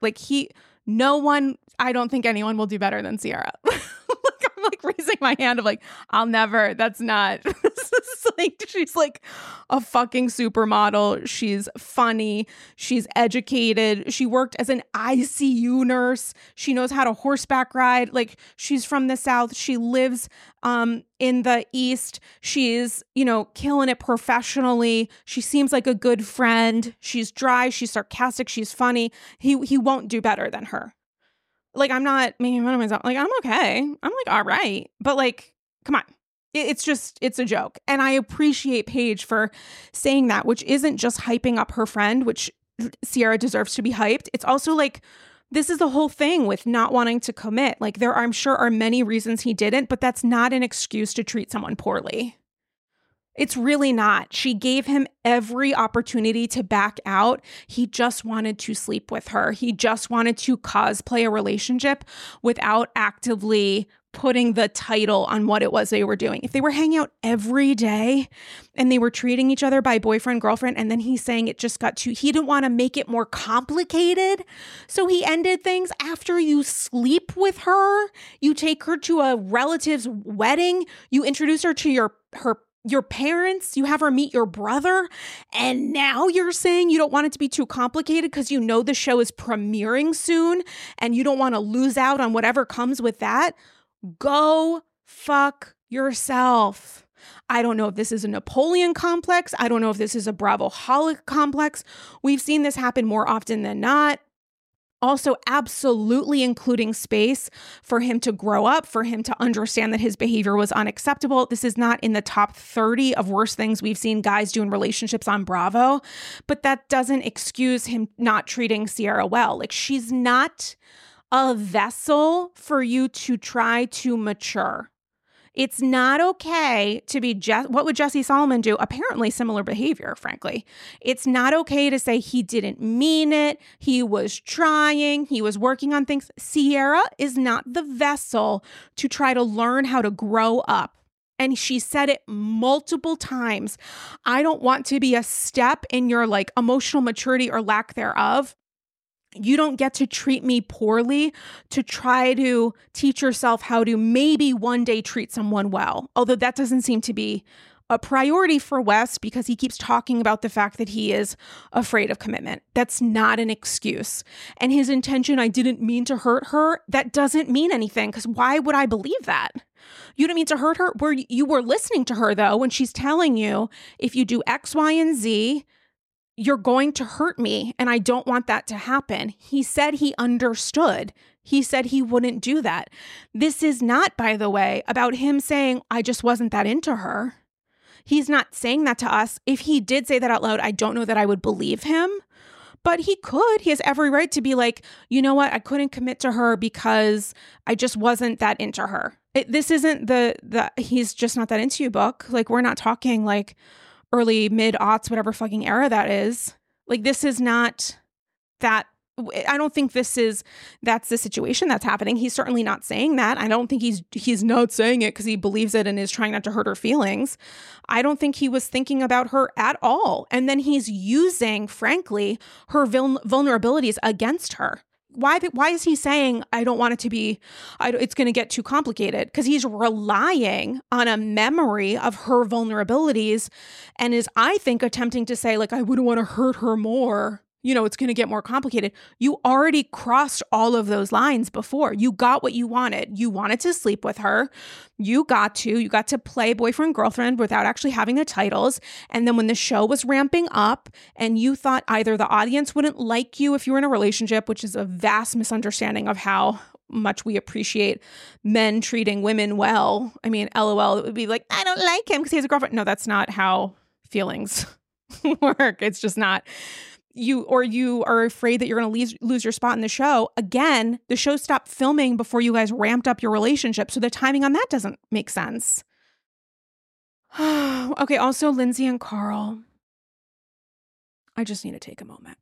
I don't think anyone will do better than Ciara. I'm like raising my hand of like, I'll never, that's not, she's like a fucking supermodel. She's funny. She's educated. She worked as an ICU nurse. She knows how to horseback ride. Like she's from the South. She lives in the East. She's, killing it professionally. She seems like a good friend. She's dry. She's sarcastic. She's funny. He won't do better than her. Like, I'm not making fun of myself. Like, I'm okay. I'm like, all right. But like, come on. It's a joke. And I appreciate Paige for saying that, which isn't just hyping up her friend, which Ciara deserves to be hyped. It's also like, this is the whole thing with not wanting to commit. Like there, I'm sure, are many reasons he didn't, but that's not an excuse to treat someone poorly. It's really not. She gave him every opportunity to back out. He just wanted to sleep with her. He just wanted to cosplay a relationship without actively putting the title on what it was they were doing. If they were hanging out every day and they were treating each other by boyfriend, girlfriend, and then he's saying it just got too, he didn't want to make it more complicated. So he ended things after you sleep with her, you take her to a relative's wedding, you introduce her to your parents, you have her meet your brother, and now you're saying you don't want it to be too complicated because you know the show is premiering soon and you don't want to lose out on whatever comes with that. Go fuck yourself. I don't know if this is a Napoleon complex. I don't know if this is a Bravo-holic complex. We've seen this happen more often than not. Also, absolutely including space for him to grow up, for him to understand that his behavior was unacceptable. This is not in the top 30 of worst things we've seen guys do in relationships on Bravo, but that doesn't excuse him not treating Ciara well. Like, she's not a vessel for you to try to mature. It's not okay to be what would Jesse Solomon do? Apparently similar behavior, frankly. It's not okay to say he didn't mean it. He was trying. He was working on things. Ciara is not the vessel to try to learn how to grow up. And she said it multiple times. I don't want to be a step in your like emotional maturity or lack thereof. You don't get to treat me poorly to try to teach yourself how to maybe one day treat someone well. Although that doesn't seem to be a priority for Wes because he keeps talking about the fact that he is afraid of commitment. That's not an excuse. And his intention, I didn't mean to hurt her, that doesn't mean anything because why would I believe that? You didn't mean to hurt her? You were listening to her though when she's telling you if you do X, Y, and Z, you're going to hurt me and I don't want that to happen. He said he understood. He said he wouldn't do that. This is not, by the way, about him saying, I just wasn't that into her. He's not saying that to us. If he did say that out loud, I don't know that I would believe him, but he could. He has every right to be like, you know what? I couldn't commit to her because I just wasn't that into her. This isn't the he's just not that into you book. Like, we're not talking like early, mid-aughts, whatever fucking era that is. Like, this is not that. I don't think that's the situation that's happening. He's certainly not saying that. I don't think he's not saying it because he believes it and is trying not to hurt her feelings. I don't think he was thinking about her at all. And then he's using, frankly, her vulnerabilities against her. Why is he saying, I don't want it to be, it's going to get too complicated? Because he's relying on a memory of her vulnerabilities and is, I think, attempting to say, like, I wouldn't want to hurt her more. You know, it's going to get more complicated. You already crossed all of those lines before. You got what you wanted. You wanted to sleep with her. You got to play boyfriend, girlfriend without actually having the titles. And then when the show was ramping up and you thought either the audience wouldn't like you if you were in a relationship, which is a vast misunderstanding of how much we appreciate men treating women well. I mean, LOL, it would be like, I don't like him because he has a girlfriend. No, that's not how feelings work. It's just not. You are afraid that you're going to lose your spot in the show. Again, the show stopped filming before you guys ramped up your relationship. So the timing on that doesn't make sense. Okay. Also, Lindsay and Carl. I just need to take a moment.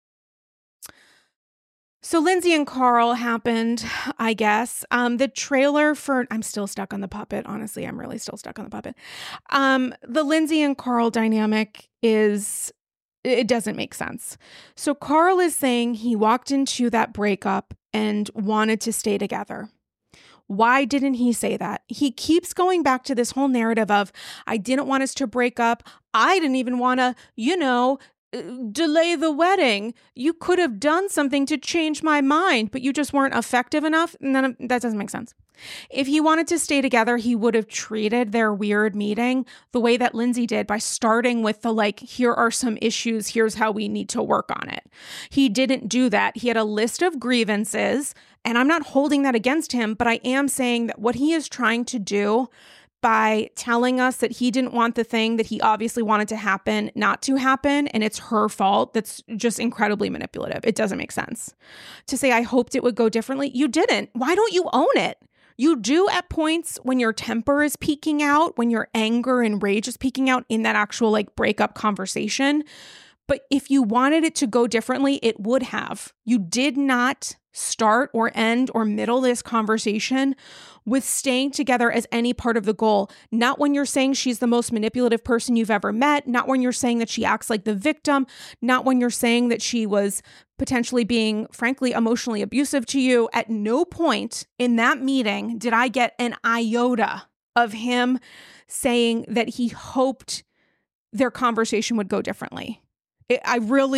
So Lindsay and Carl happened, I guess. The trailer for, I'm still stuck on the puppet. Honestly, I'm really still stuck on the puppet. The Lindsay and Carl dynamic it doesn't make sense. So Carl is saying he walked into that breakup and wanted to stay together. Why didn't he say that? He keeps going back to this whole narrative of, I didn't want us to break up. I didn't even want to, delay the wedding. You could have done something to change my mind, but you just weren't effective enough. That doesn't make sense. If he wanted to stay together, he would have treated their weird meeting the way that Lindsay did by starting with the like, here are some issues, here's how we need to work on it. He didn't do that. He had a list of grievances, and I'm not holding that against him, but I am saying that what he is trying to do by telling us that he didn't want the thing that he obviously wanted to happen not to happen, and it's her fault, that's just incredibly manipulative. It doesn't make sense. To say, I hoped it would go differently, you didn't. Why don't you own it? You do at points when your temper is peaking out, when your anger and rage is peaking out in that actual like breakup conversation. But if you wanted it to go differently, it would have. You did not start or end or middle this conversation with staying together as any part of the goal. Not when you're saying she's the most manipulative person you've ever met, not when you're saying that she acts like the victim, not when you're saying that she was potentially being, frankly, emotionally abusive to you. At no point in that meeting did I get an iota of him saying that he hoped their conversation would go differently. I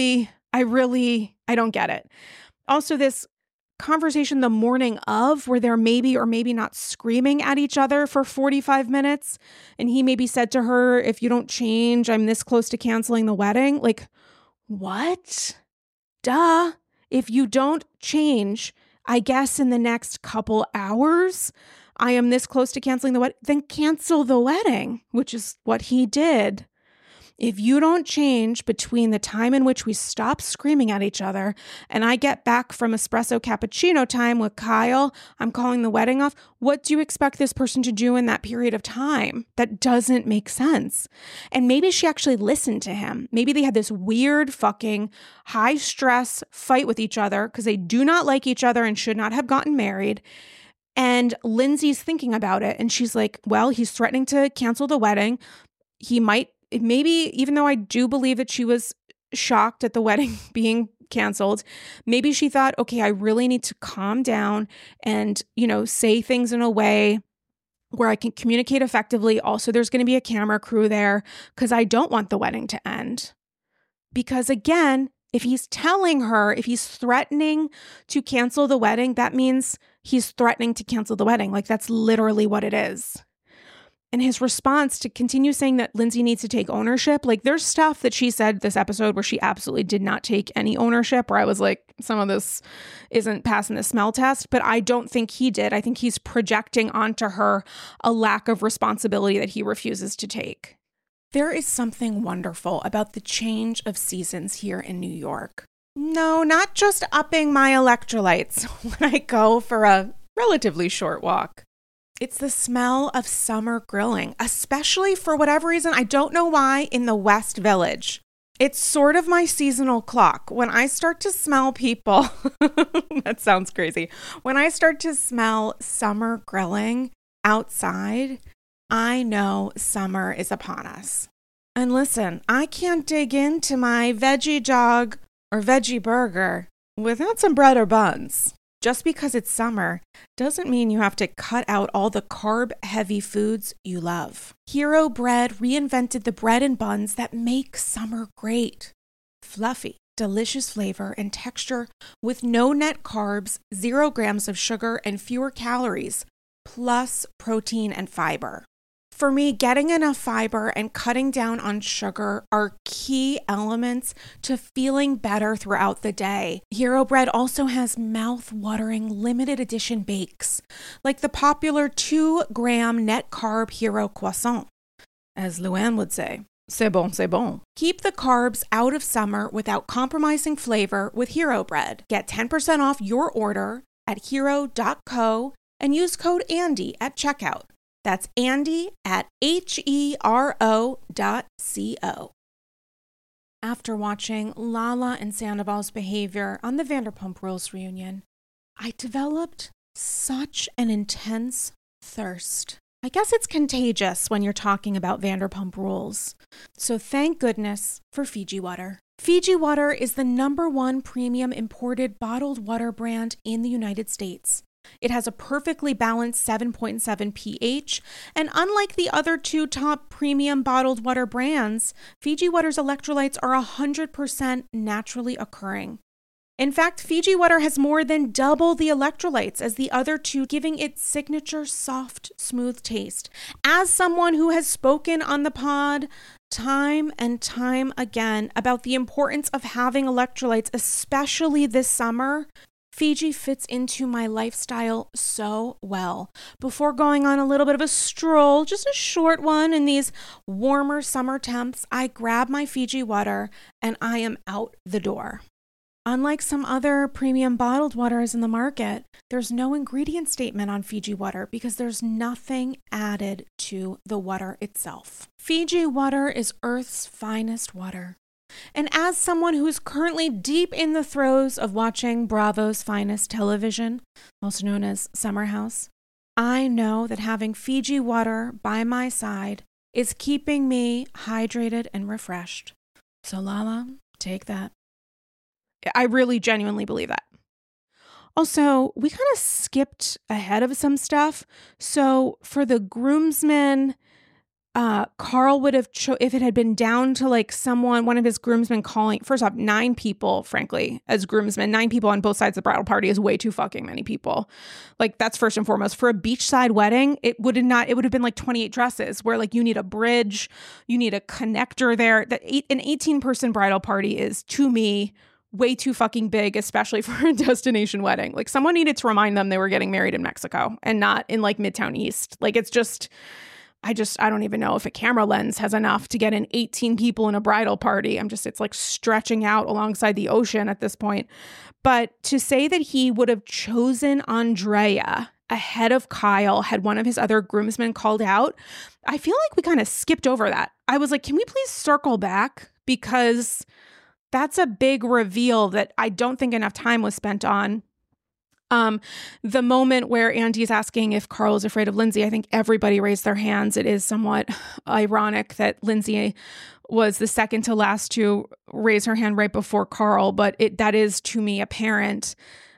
don't get it. Also, this conversation the morning of where they're maybe or maybe not screaming at each other for 45 minutes. And he maybe said to her, if you don't change, I'm this close to canceling the wedding. Like, what? Duh. If you don't change, I guess in the next couple hours, I am this close to canceling the wedding, then cancel the wedding, which is what he did. If you don't change between the time in which we stop screaming at each other and I get back from espresso cappuccino time with Kyle, I'm calling the wedding off. What do you expect this person to do in that period of time? That doesn't make sense. And maybe she actually listened to him. Maybe they had this weird fucking high stress fight with each other because they do not like each other and should not have gotten married. And Lindsay's thinking about it. And she's like, well, he's threatening to cancel the wedding. He might. Maybe, even though I do believe that she was shocked at the wedding being canceled, maybe she thought, okay, I really need to calm down and, say things in a way where I can communicate effectively. Also, there's going to be a camera crew there because I don't want the wedding to end. Because again, if he's telling her, if he's threatening to cancel the wedding, that means he's threatening to cancel the wedding. Like, that's literally what it is. And his response to continue saying that Lindsay needs to take ownership, like there's stuff that she said this episode where she absolutely did not take any ownership, where I was like, some of this isn't passing the smell test, but I don't think he did. I think he's projecting onto her a lack of responsibility that he refuses to take. There is something wonderful about the change of seasons here in New York. No, not just upping my electrolytes when I go for a relatively short walk. It's the smell of summer grilling, especially for whatever reason, I don't know why, in the West Village. It's sort of my seasonal clock. When I start to smell people, that sounds crazy. When I start to smell summer grilling outside, I know summer is upon us. And listen, I can't dig into my veggie dog or veggie burger without some bread or buns. Just because it's summer doesn't mean you have to cut out all the carb-heavy foods you love. Hero Bread reinvented the bread and buns that make summer great. Fluffy, delicious flavor and texture with no net carbs, 0 grams of sugar, and fewer calories, plus protein and fiber. For me, getting enough fiber and cutting down on sugar are key elements to feeling better throughout the day. Hero Bread also has mouth-watering limited edition bakes, like the popular 2-gram net carb Hero Croissant. As Luann would say, c'est bon, c'est bon. Keep the carbs out of summer without compromising flavor with Hero Bread. Get 10% off your order at hero.co and use code Andy at checkout. That's Andy at HERO.co. After watching Lala and Sandoval's behavior on the Vanderpump Rules reunion, I developed such an intense thirst. I guess it's contagious when you're talking about Vanderpump Rules. So thank goodness for Fiji Water. Fiji Water is the #1 premium imported bottled water brand in the United States. It has a perfectly balanced 7.7 pH, and unlike the other 2 top premium bottled water brands, Fiji Water's electrolytes are 100% naturally occurring. In fact, Fiji Water has more than double the electrolytes as the other 2, giving it signature soft, smooth taste. As someone who has spoken on the pod time and time again about the importance of having electrolytes, especially this summer, Fiji fits into my lifestyle so well. Before going on a little bit of a stroll, just a short one in these warmer summer temps, I grab my Fiji water and I am out the door. Unlike some other premium bottled waters in the market, there's no ingredient statement on Fiji water because there's nothing added to the water itself. Fiji water is Earth's finest water. And as someone who's currently deep in the throes of watching Bravo's finest television, also known as Summer House, I know that having Fiji water by my side is keeping me hydrated and refreshed. So Lala, take that. I really genuinely believe that. Also, we kind of skipped ahead of some stuff. So for the groomsmen, Carl would have, if it had been down to like one of his groomsmen calling, first off, 9 people, frankly, as groomsmen, 9 people on both sides of the bridal party is way too fucking many people. Like that's first and foremost. For a beachside wedding, it would have been like 28 dresses where like you need a bridge, you need a connector there. An 18-person bridal party is, to me, way too fucking big, especially for a destination wedding. Like someone needed to remind them they were getting married in Mexico and not in like Midtown East. Like it's just, I don't even know if a camera lens has enough to get in 18 people in a bridal party. It's like stretching out alongside the ocean at this point. But to say that he would have chosen Andrea ahead of Kyle had one of his other groomsmen called out, I feel like we kind of skipped over that. I was like, can we please circle back? Because that's a big reveal that I don't think enough time was spent on. The moment where Andy's asking if Carl is afraid of Lindsay, I think everybody raised their hands. It is somewhat ironic that Lindsay was the second to last to raise her hand right before Carl, but that is to me apparent.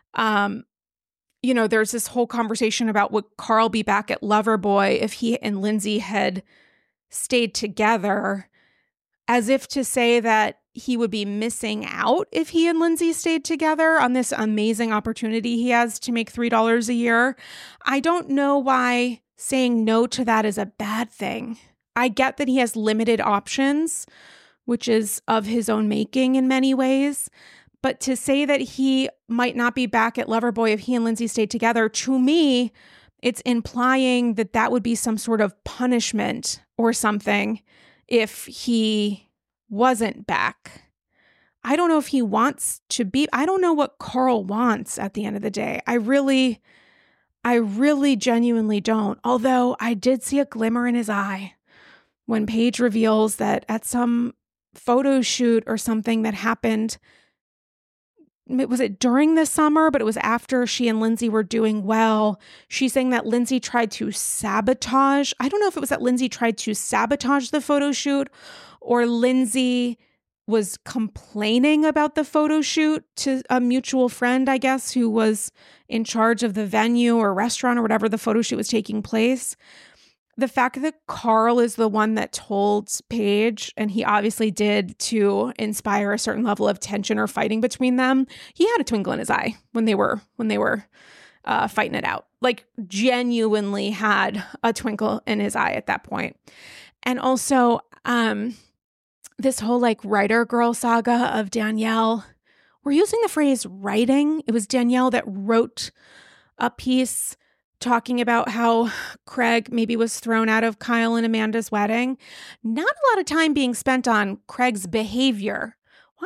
There's this whole conversation about would Carl be back at Loverboy if he and Lindsay had stayed together, as if to say that he would be missing out if he and Lindsay stayed together on this amazing opportunity he has to make $3 a year. I don't know why saying no to that is a bad thing. I get that he has limited options, which is of his own making in many ways. But to say that he might not be back at Loverboy if he and Lindsay stayed together, to me, it's implying that that would be some sort of punishment or something if he wasn't back. I don't know if he wants to be. I don't know what Carl wants at the end of the day. I really genuinely don't. Although I did see a glimmer in his eye when Paige reveals that at some photo shoot or something that happened, was it during the summer, but it was after she and Lindsay were doing well. She's saying that Lindsay tried to sabotage. I don't know if it was that Lindsay tried to sabotage the photo shoot or Lindsay was complaining about the photo shoot to a mutual friend, I guess, who was in charge of the venue or restaurant or whatever the photo shoot was taking place. The fact that Carl is the one that told Paige, and he obviously did to inspire a certain level of tension or fighting between them, he had a twinkle in his eye when they were fighting it out. Like genuinely had a twinkle in his eye at that point. And also, this whole like writer girl saga of Danielle. We're using the phrase writing. It was Danielle that wrote a piece talking about how Craig maybe was thrown out of Kyle and Amanda's wedding. Not a lot of time being spent on Craig's behavior.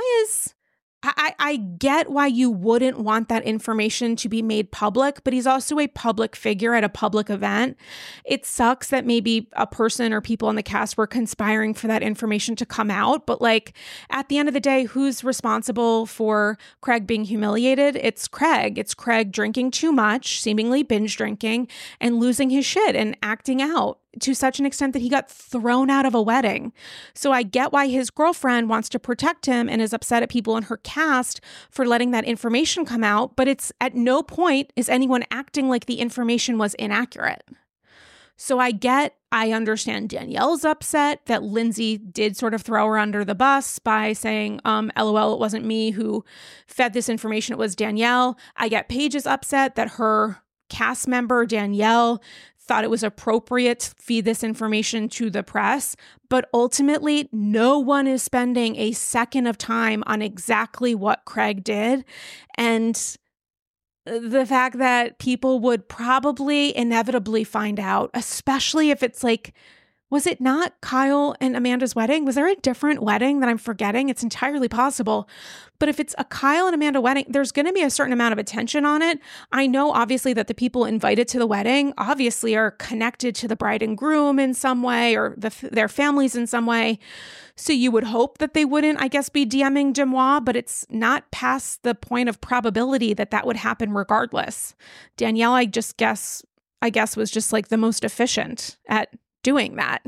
I get why you wouldn't want that information to be made public, but he's also a public figure at a public event. It sucks that maybe a person or people on the cast were conspiring for that information to come out. But like at the end of the day, who's responsible for Craig being humiliated? It's Craig. It's Craig drinking too much, seemingly binge drinking, and losing his shit and acting out to such an extent that he got thrown out of a wedding. So I get why his girlfriend wants to protect him and is upset at people in her cast for letting that information come out, but it's at no point is anyone acting like the information was inaccurate. So I understand Danielle's upset that Lindsay did sort of throw her under the bus by saying, LOL, it wasn't me who fed this information, it was Danielle. I get Paige's upset that her cast member, Danielle, thought it was appropriate to feed this information to the press, but ultimately no one is spending a second of time on exactly what Craig did. And the fact that people would probably inevitably find out, especially if it's like Was it not Kyle and Amanda's wedding? Was there a different wedding that I'm forgetting? It's entirely possible. But if it's a Kyle and Amanda wedding, there's going to be a certain amount of attention on it. I know obviously that the people invited to the wedding obviously are connected to the bride and groom in some way, or their families in some way. So you would hope that they wouldn't, I guess, be DMing Demois, but it's not past the point of probability that that would happen regardless. Danielle, I guess, was just like the most efficient at doing that.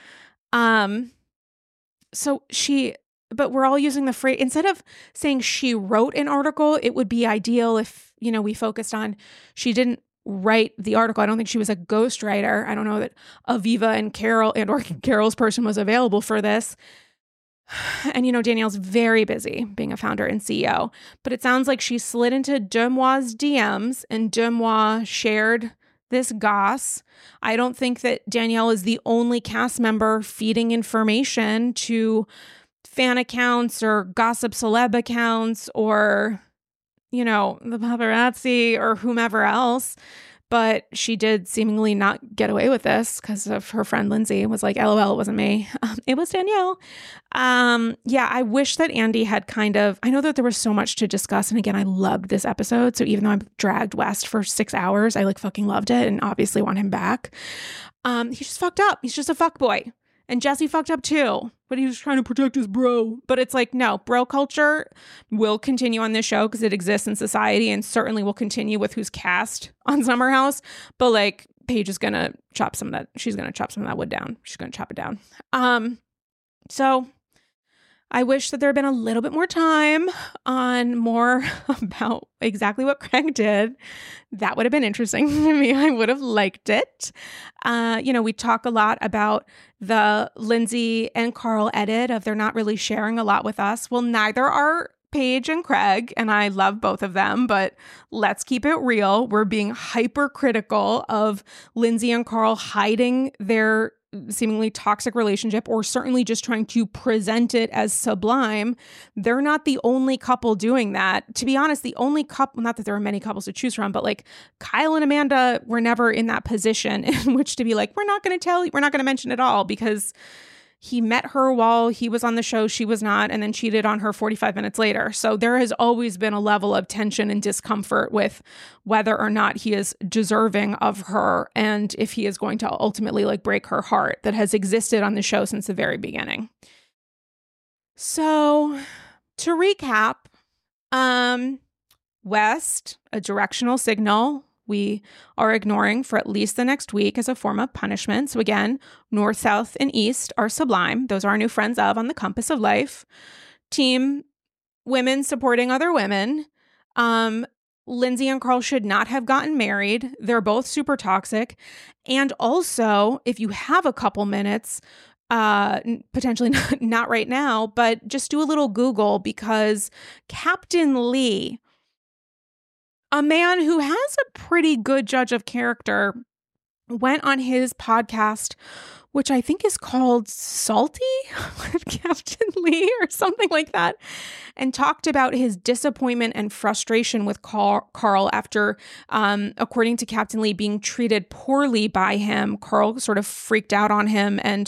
But we're all using the phrase, instead of saying she wrote an article, it would be ideal if, we focused on she didn't write the article. I don't think she was a ghostwriter. I don't know that Aviva and Carol or Carol's person was available for this. And, Danielle's very busy being a founder and CEO, but it sounds like she slid into Demois' DMs and Demois shared this goss. I don't think that Danielle is the only cast member feeding information to fan accounts or gossip celeb accounts or, the paparazzi or whomever else. But she did seemingly not get away with this because of her friend Lindsay was like, LOL, it wasn't me. It was Danielle. I wish that Andy had I know that there was so much to discuss. And again, I loved this episode. So even though I'm dragged west for 6 hours, I fucking loved it and obviously want him back. He just fucked up. He's just a fuck boy. And Jesse fucked up too, but he was trying to protect his bro. But it's like, no, bro culture will continue on this show because it exists in society and certainly will continue with who's cast on Summer House. But Paige is going to chop some of that. She's going to chop some of that wood down. She's going to chop it down. So I wish that there had been a little bit more time on more about exactly what Craig did. That would have been interesting to me. I would have liked it. We talk a lot about the Lindsay and Carl edit of they're not really sharing a lot with us. Well, neither are Paige and Craig, and I love both of them, but let's keep it real. We're being hypercritical of Lindsay and Carl hiding their seemingly toxic relationship, or certainly just trying to present it as sublime. They're not the only couple doing that. To be honest, the only couple, not that there are many couples to choose from, but Kyle and Amanda were never in that position in which to be like, we're not going to tell you, we're not going to mention it all, because he met her while he was on the show, she was not, and then cheated on her 45 minutes later. So there has always been a level of tension and discomfort with whether or not he is deserving of her and if he is going to ultimately break her heart, that has existed on the show since the very beginning. So to recap, West, a directional signal we are ignoring for at least the next week as a form of punishment. So again, north, south, and east are sublime. Those are our new friends on the compass of life. Team women supporting other women. Lindsay and Carl should not have gotten married. They're both super toxic. And also, if you have a couple minutes, potentially not right now, but just do a little Google, because Captain Lee, a man who has a pretty good judge of character, went on his podcast, which I think is called Salty with Captain Lee or something like that, and talked about his disappointment and frustration with Carl after, according to Captain Lee, being treated poorly by him. Carl sort of freaked out on him and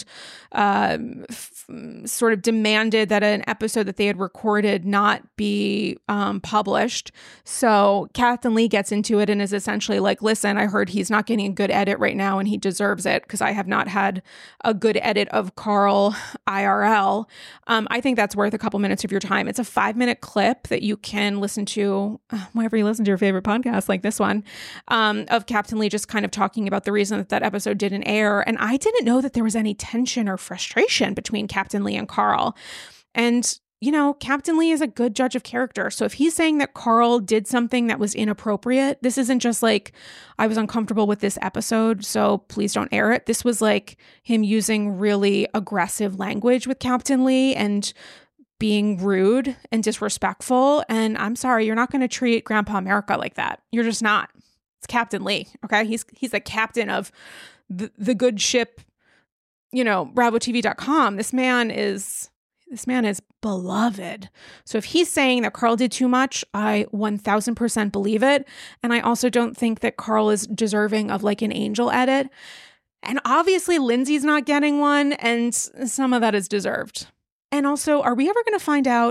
sort of demanded that an episode that they had recorded not be published. So Captain Lee gets into it and is essentially like, listen, I heard he's not getting a good edit right now and he deserves it because I have not had a good edit of Carl IRL. I think that's worth a couple minutes of your time. It's a 5-minute clip that you can listen to whenever you listen to your favorite podcast like this one, of Captain Lee just kind of talking about the reason that episode didn't air. And I didn't know that there was any tension or frustration between Captain Lee and Carl. And Captain Lee is a good judge of character. So if he's saying that Carl did something that was inappropriate, this isn't just I was uncomfortable with this episode, so please don't air it. This was him using really aggressive language with Captain Lee and being rude and disrespectful. And I'm sorry, you're not going to treat Grandpa America like that. You're just not. It's Captain Lee, okay? He's the captain of the good ship, BravoTV.com. This man is beloved. So if he's saying that Carl did too much, I 1000% believe it. And I also don't think that Carl is deserving of an Angel edit. And obviously Lindsay's not getting one, and some of that is deserved. And also, are we ever going to find out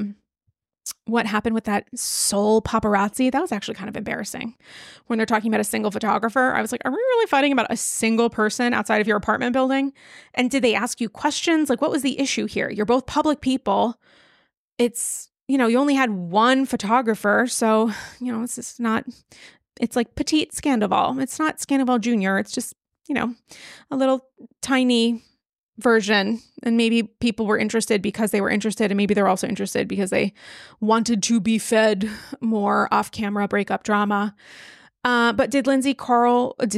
what happened with that sole paparazzi? That was actually kind of embarrassing. When they're talking about a single photographer, I was like, are we really fighting about a single person outside of your apartment building? And did they ask you questions? Like, what was the issue here? You're both public people. It's, you only had one photographer. So, it's just not, it's like Petite Scandival. It's not Scandival Jr. It's just, a little tiny version. And maybe people were interested because they were interested, and maybe they're also interested because they wanted to be fed more off-camera breakup drama. But did Lindsay call the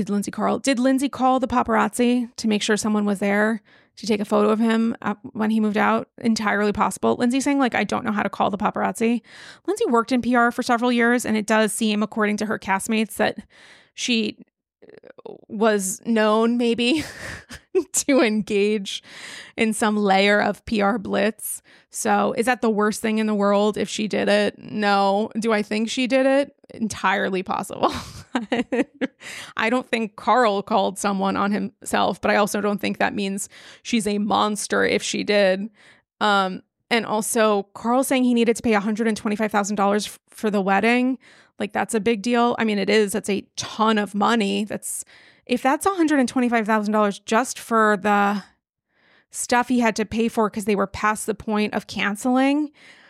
paparazzi to make sure someone was there to take a photo of him when he moved out? Entirely possible. Lindsay saying, like, I don't know how to call the paparazzi. Lindsay worked in PR for several years, and it does seem, according to her castmates, that she was known maybe to engage in some layer of PR blitz. So is that the worst thing in the world if she did it? No. Do I think she did it? Entirely possible. I don't think Carl called someone on himself, but I also don't think that means she's a monster if she did. And also Carl saying he needed to pay $125,000 for the wedding. Like, that's a big deal. I mean, it is. That's a ton of money. If that's $125,000 just for the stuff he had to pay for because they were past the point of canceling,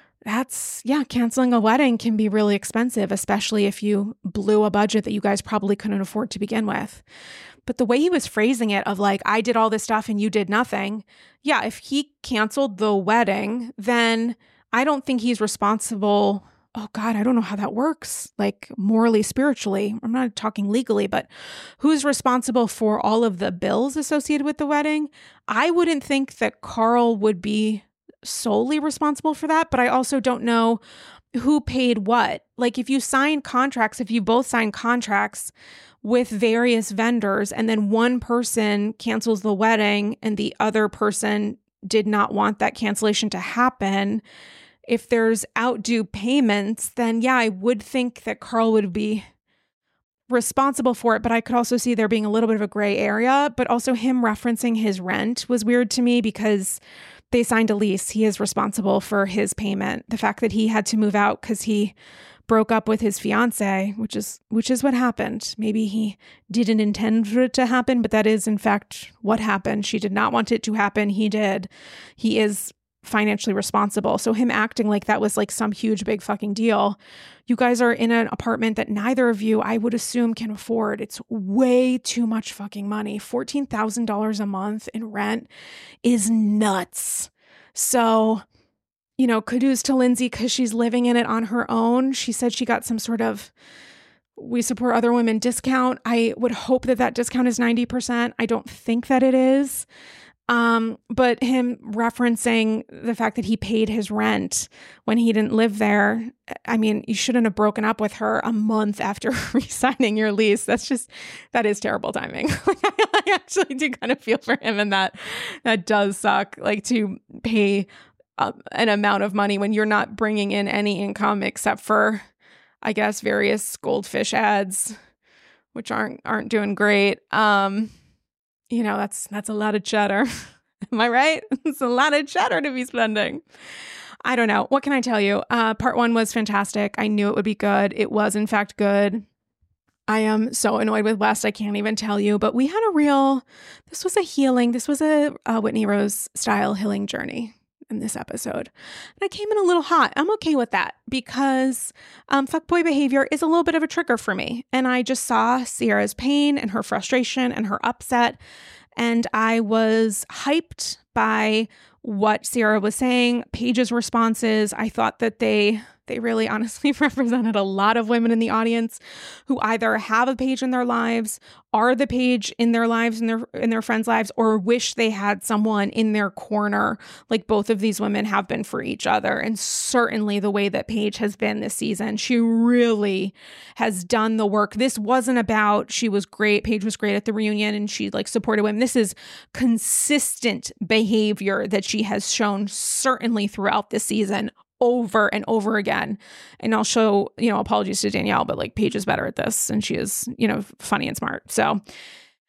canceling a wedding can be really expensive, especially if you blew a budget that you guys probably couldn't afford to begin with. But the way he was phrasing it of like, I did all this stuff and you did nothing. Yeah, if he canceled the wedding, then I don't think he's responsible. Oh God, I don't know how that works, like morally, spiritually. I'm not talking legally, but who's responsible for all of the bills associated with the wedding? I wouldn't think that Carl would be solely responsible for that, but I also don't know who paid what. Like, if you both sign contracts with various vendors and then one person cancels the wedding and the other person did not want that cancellation to happen, if there's outdue payments, then yeah, I would think that Carl would be responsible for it. But I could also see there being a little bit of a gray area. But also him referencing his rent was weird to me because they signed a lease. He is responsible for his payment. The fact that he had to move out because he broke up with his fiance, which is what happened. Maybe he didn't intend for it to happen, but that is in fact what happened. She did not want it to happen. He did. He is financially responsible. So him acting like that was like some huge big fucking deal. You guys are in an apartment that neither of you, I would assume, can afford. It's way too much fucking money. $14,000 a month in rent is nuts. So, kudos to Lindsay because she's living in it on her own. She said she got some sort of We Support Other Women discount. I would hope that discount is 90%. I don't think that it is. But him referencing the fact that he paid his rent when he didn't live there. I mean, you shouldn't have broken up with her a month after re-signing your lease. That is terrible timing. I actually do kind of feel for him, and that does suck, like to pay an amount of money when you're not bringing in any income except for, I guess, various goldfish ads, which aren't doing great. That's a lot of cheddar. Am I right? It's a lot of cheddar to be spending. I don't know. What can I tell you? Part 1 was fantastic. I knew it would be good. It was, in fact, good. I am so annoyed with West. I can't even tell you. But we had this was a Whitney Rose style healing journey in this episode. And I came in a little hot. I'm okay with that because fuckboy behavior is a little bit of a trigger for me. And I just saw Ciara's pain and her frustration and her upset. And I was hyped by what Ciara was saying, Paige's responses. I thought that they really honestly represented a lot of women in the audience who either have a Paige in their lives, are the Paige in their lives, in their friends' lives, or wish they had someone in their corner like both of these women have been for each other. And certainly the way that Paige has been this season, she really has done the work. This wasn't about she was great, Paige was great at the reunion and she like supported women. This is consistent behavior that she has shown certainly throughout this season, over and over again. And I'll show, apologies to Danielle, but like Paige is better at this and she is, funny and smart. So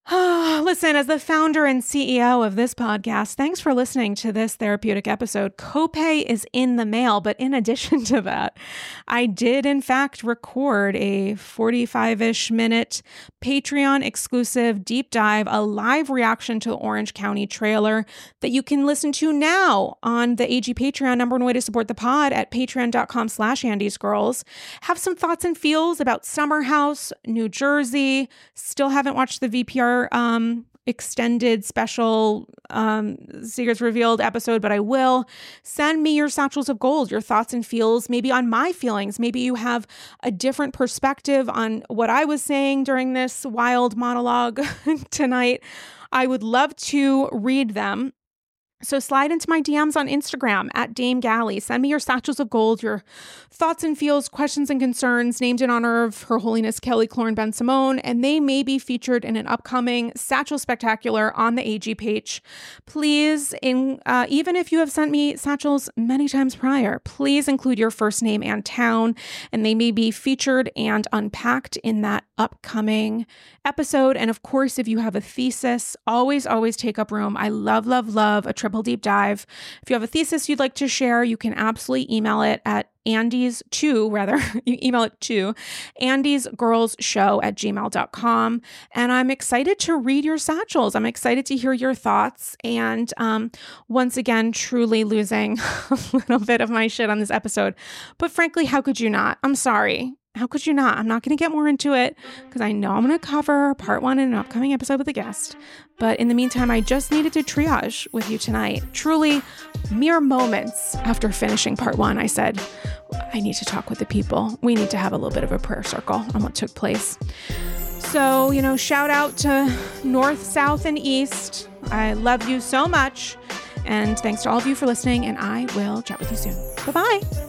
Listen, as the founder and CEO of this podcast, thanks for listening to this therapeutic episode. Copay is in the mail, but in addition to that, I did in fact record a 45-ish minute Patreon exclusive deep dive, a live reaction to the Orange County trailer that you can listen to now on the AG Patreon. Number one way to support the pod at patreon.com/AndysGirls. Have some thoughts and feels about Summer House, New Jersey. Still haven't watched the VPR extended special Secrets Revealed episode, but I will. Send me your satchels of gold, your thoughts and feels, maybe on my feelings. Maybe you have a different perspective on what I was saying during this wild monologue tonight. I would love to read them. So slide into my DMs on Instagram at Dame Galley. Send me your satchels of gold, your thoughts and feels, questions and concerns named in honor of Her Holiness Kelly Clorne Ben Simone, and they may be featured in an upcoming Satchel Spectacular on the AG page. Please, even if you have sent me satchels many times prior, please include your first name and town, and they may be featured and unpacked in that upcoming episode. And of course, if you have a thesis, always take up room. I love a triple deep dive. If you have a thesis you'd like to share, you can absolutely email it at you email it to andysgirlsshow@gmail.com. And I'm excited to read your satchels. I'm excited to hear your thoughts. And once again, truly losing a little bit of my shit on this episode. But frankly, how could you not? I'm sorry. How could you not? I'm not going to get more into it because I know I'm going to cover part one in an upcoming episode with a guest. But in the meantime, I just needed to triage with you tonight. Truly, mere moments after finishing part one, I said, I need to talk with the people. We need to have a little bit of a prayer circle on what took place. So, shout out to North, South, and East. I love you so much. And thanks to all of you for listening. And I will chat with you soon. Bye-bye.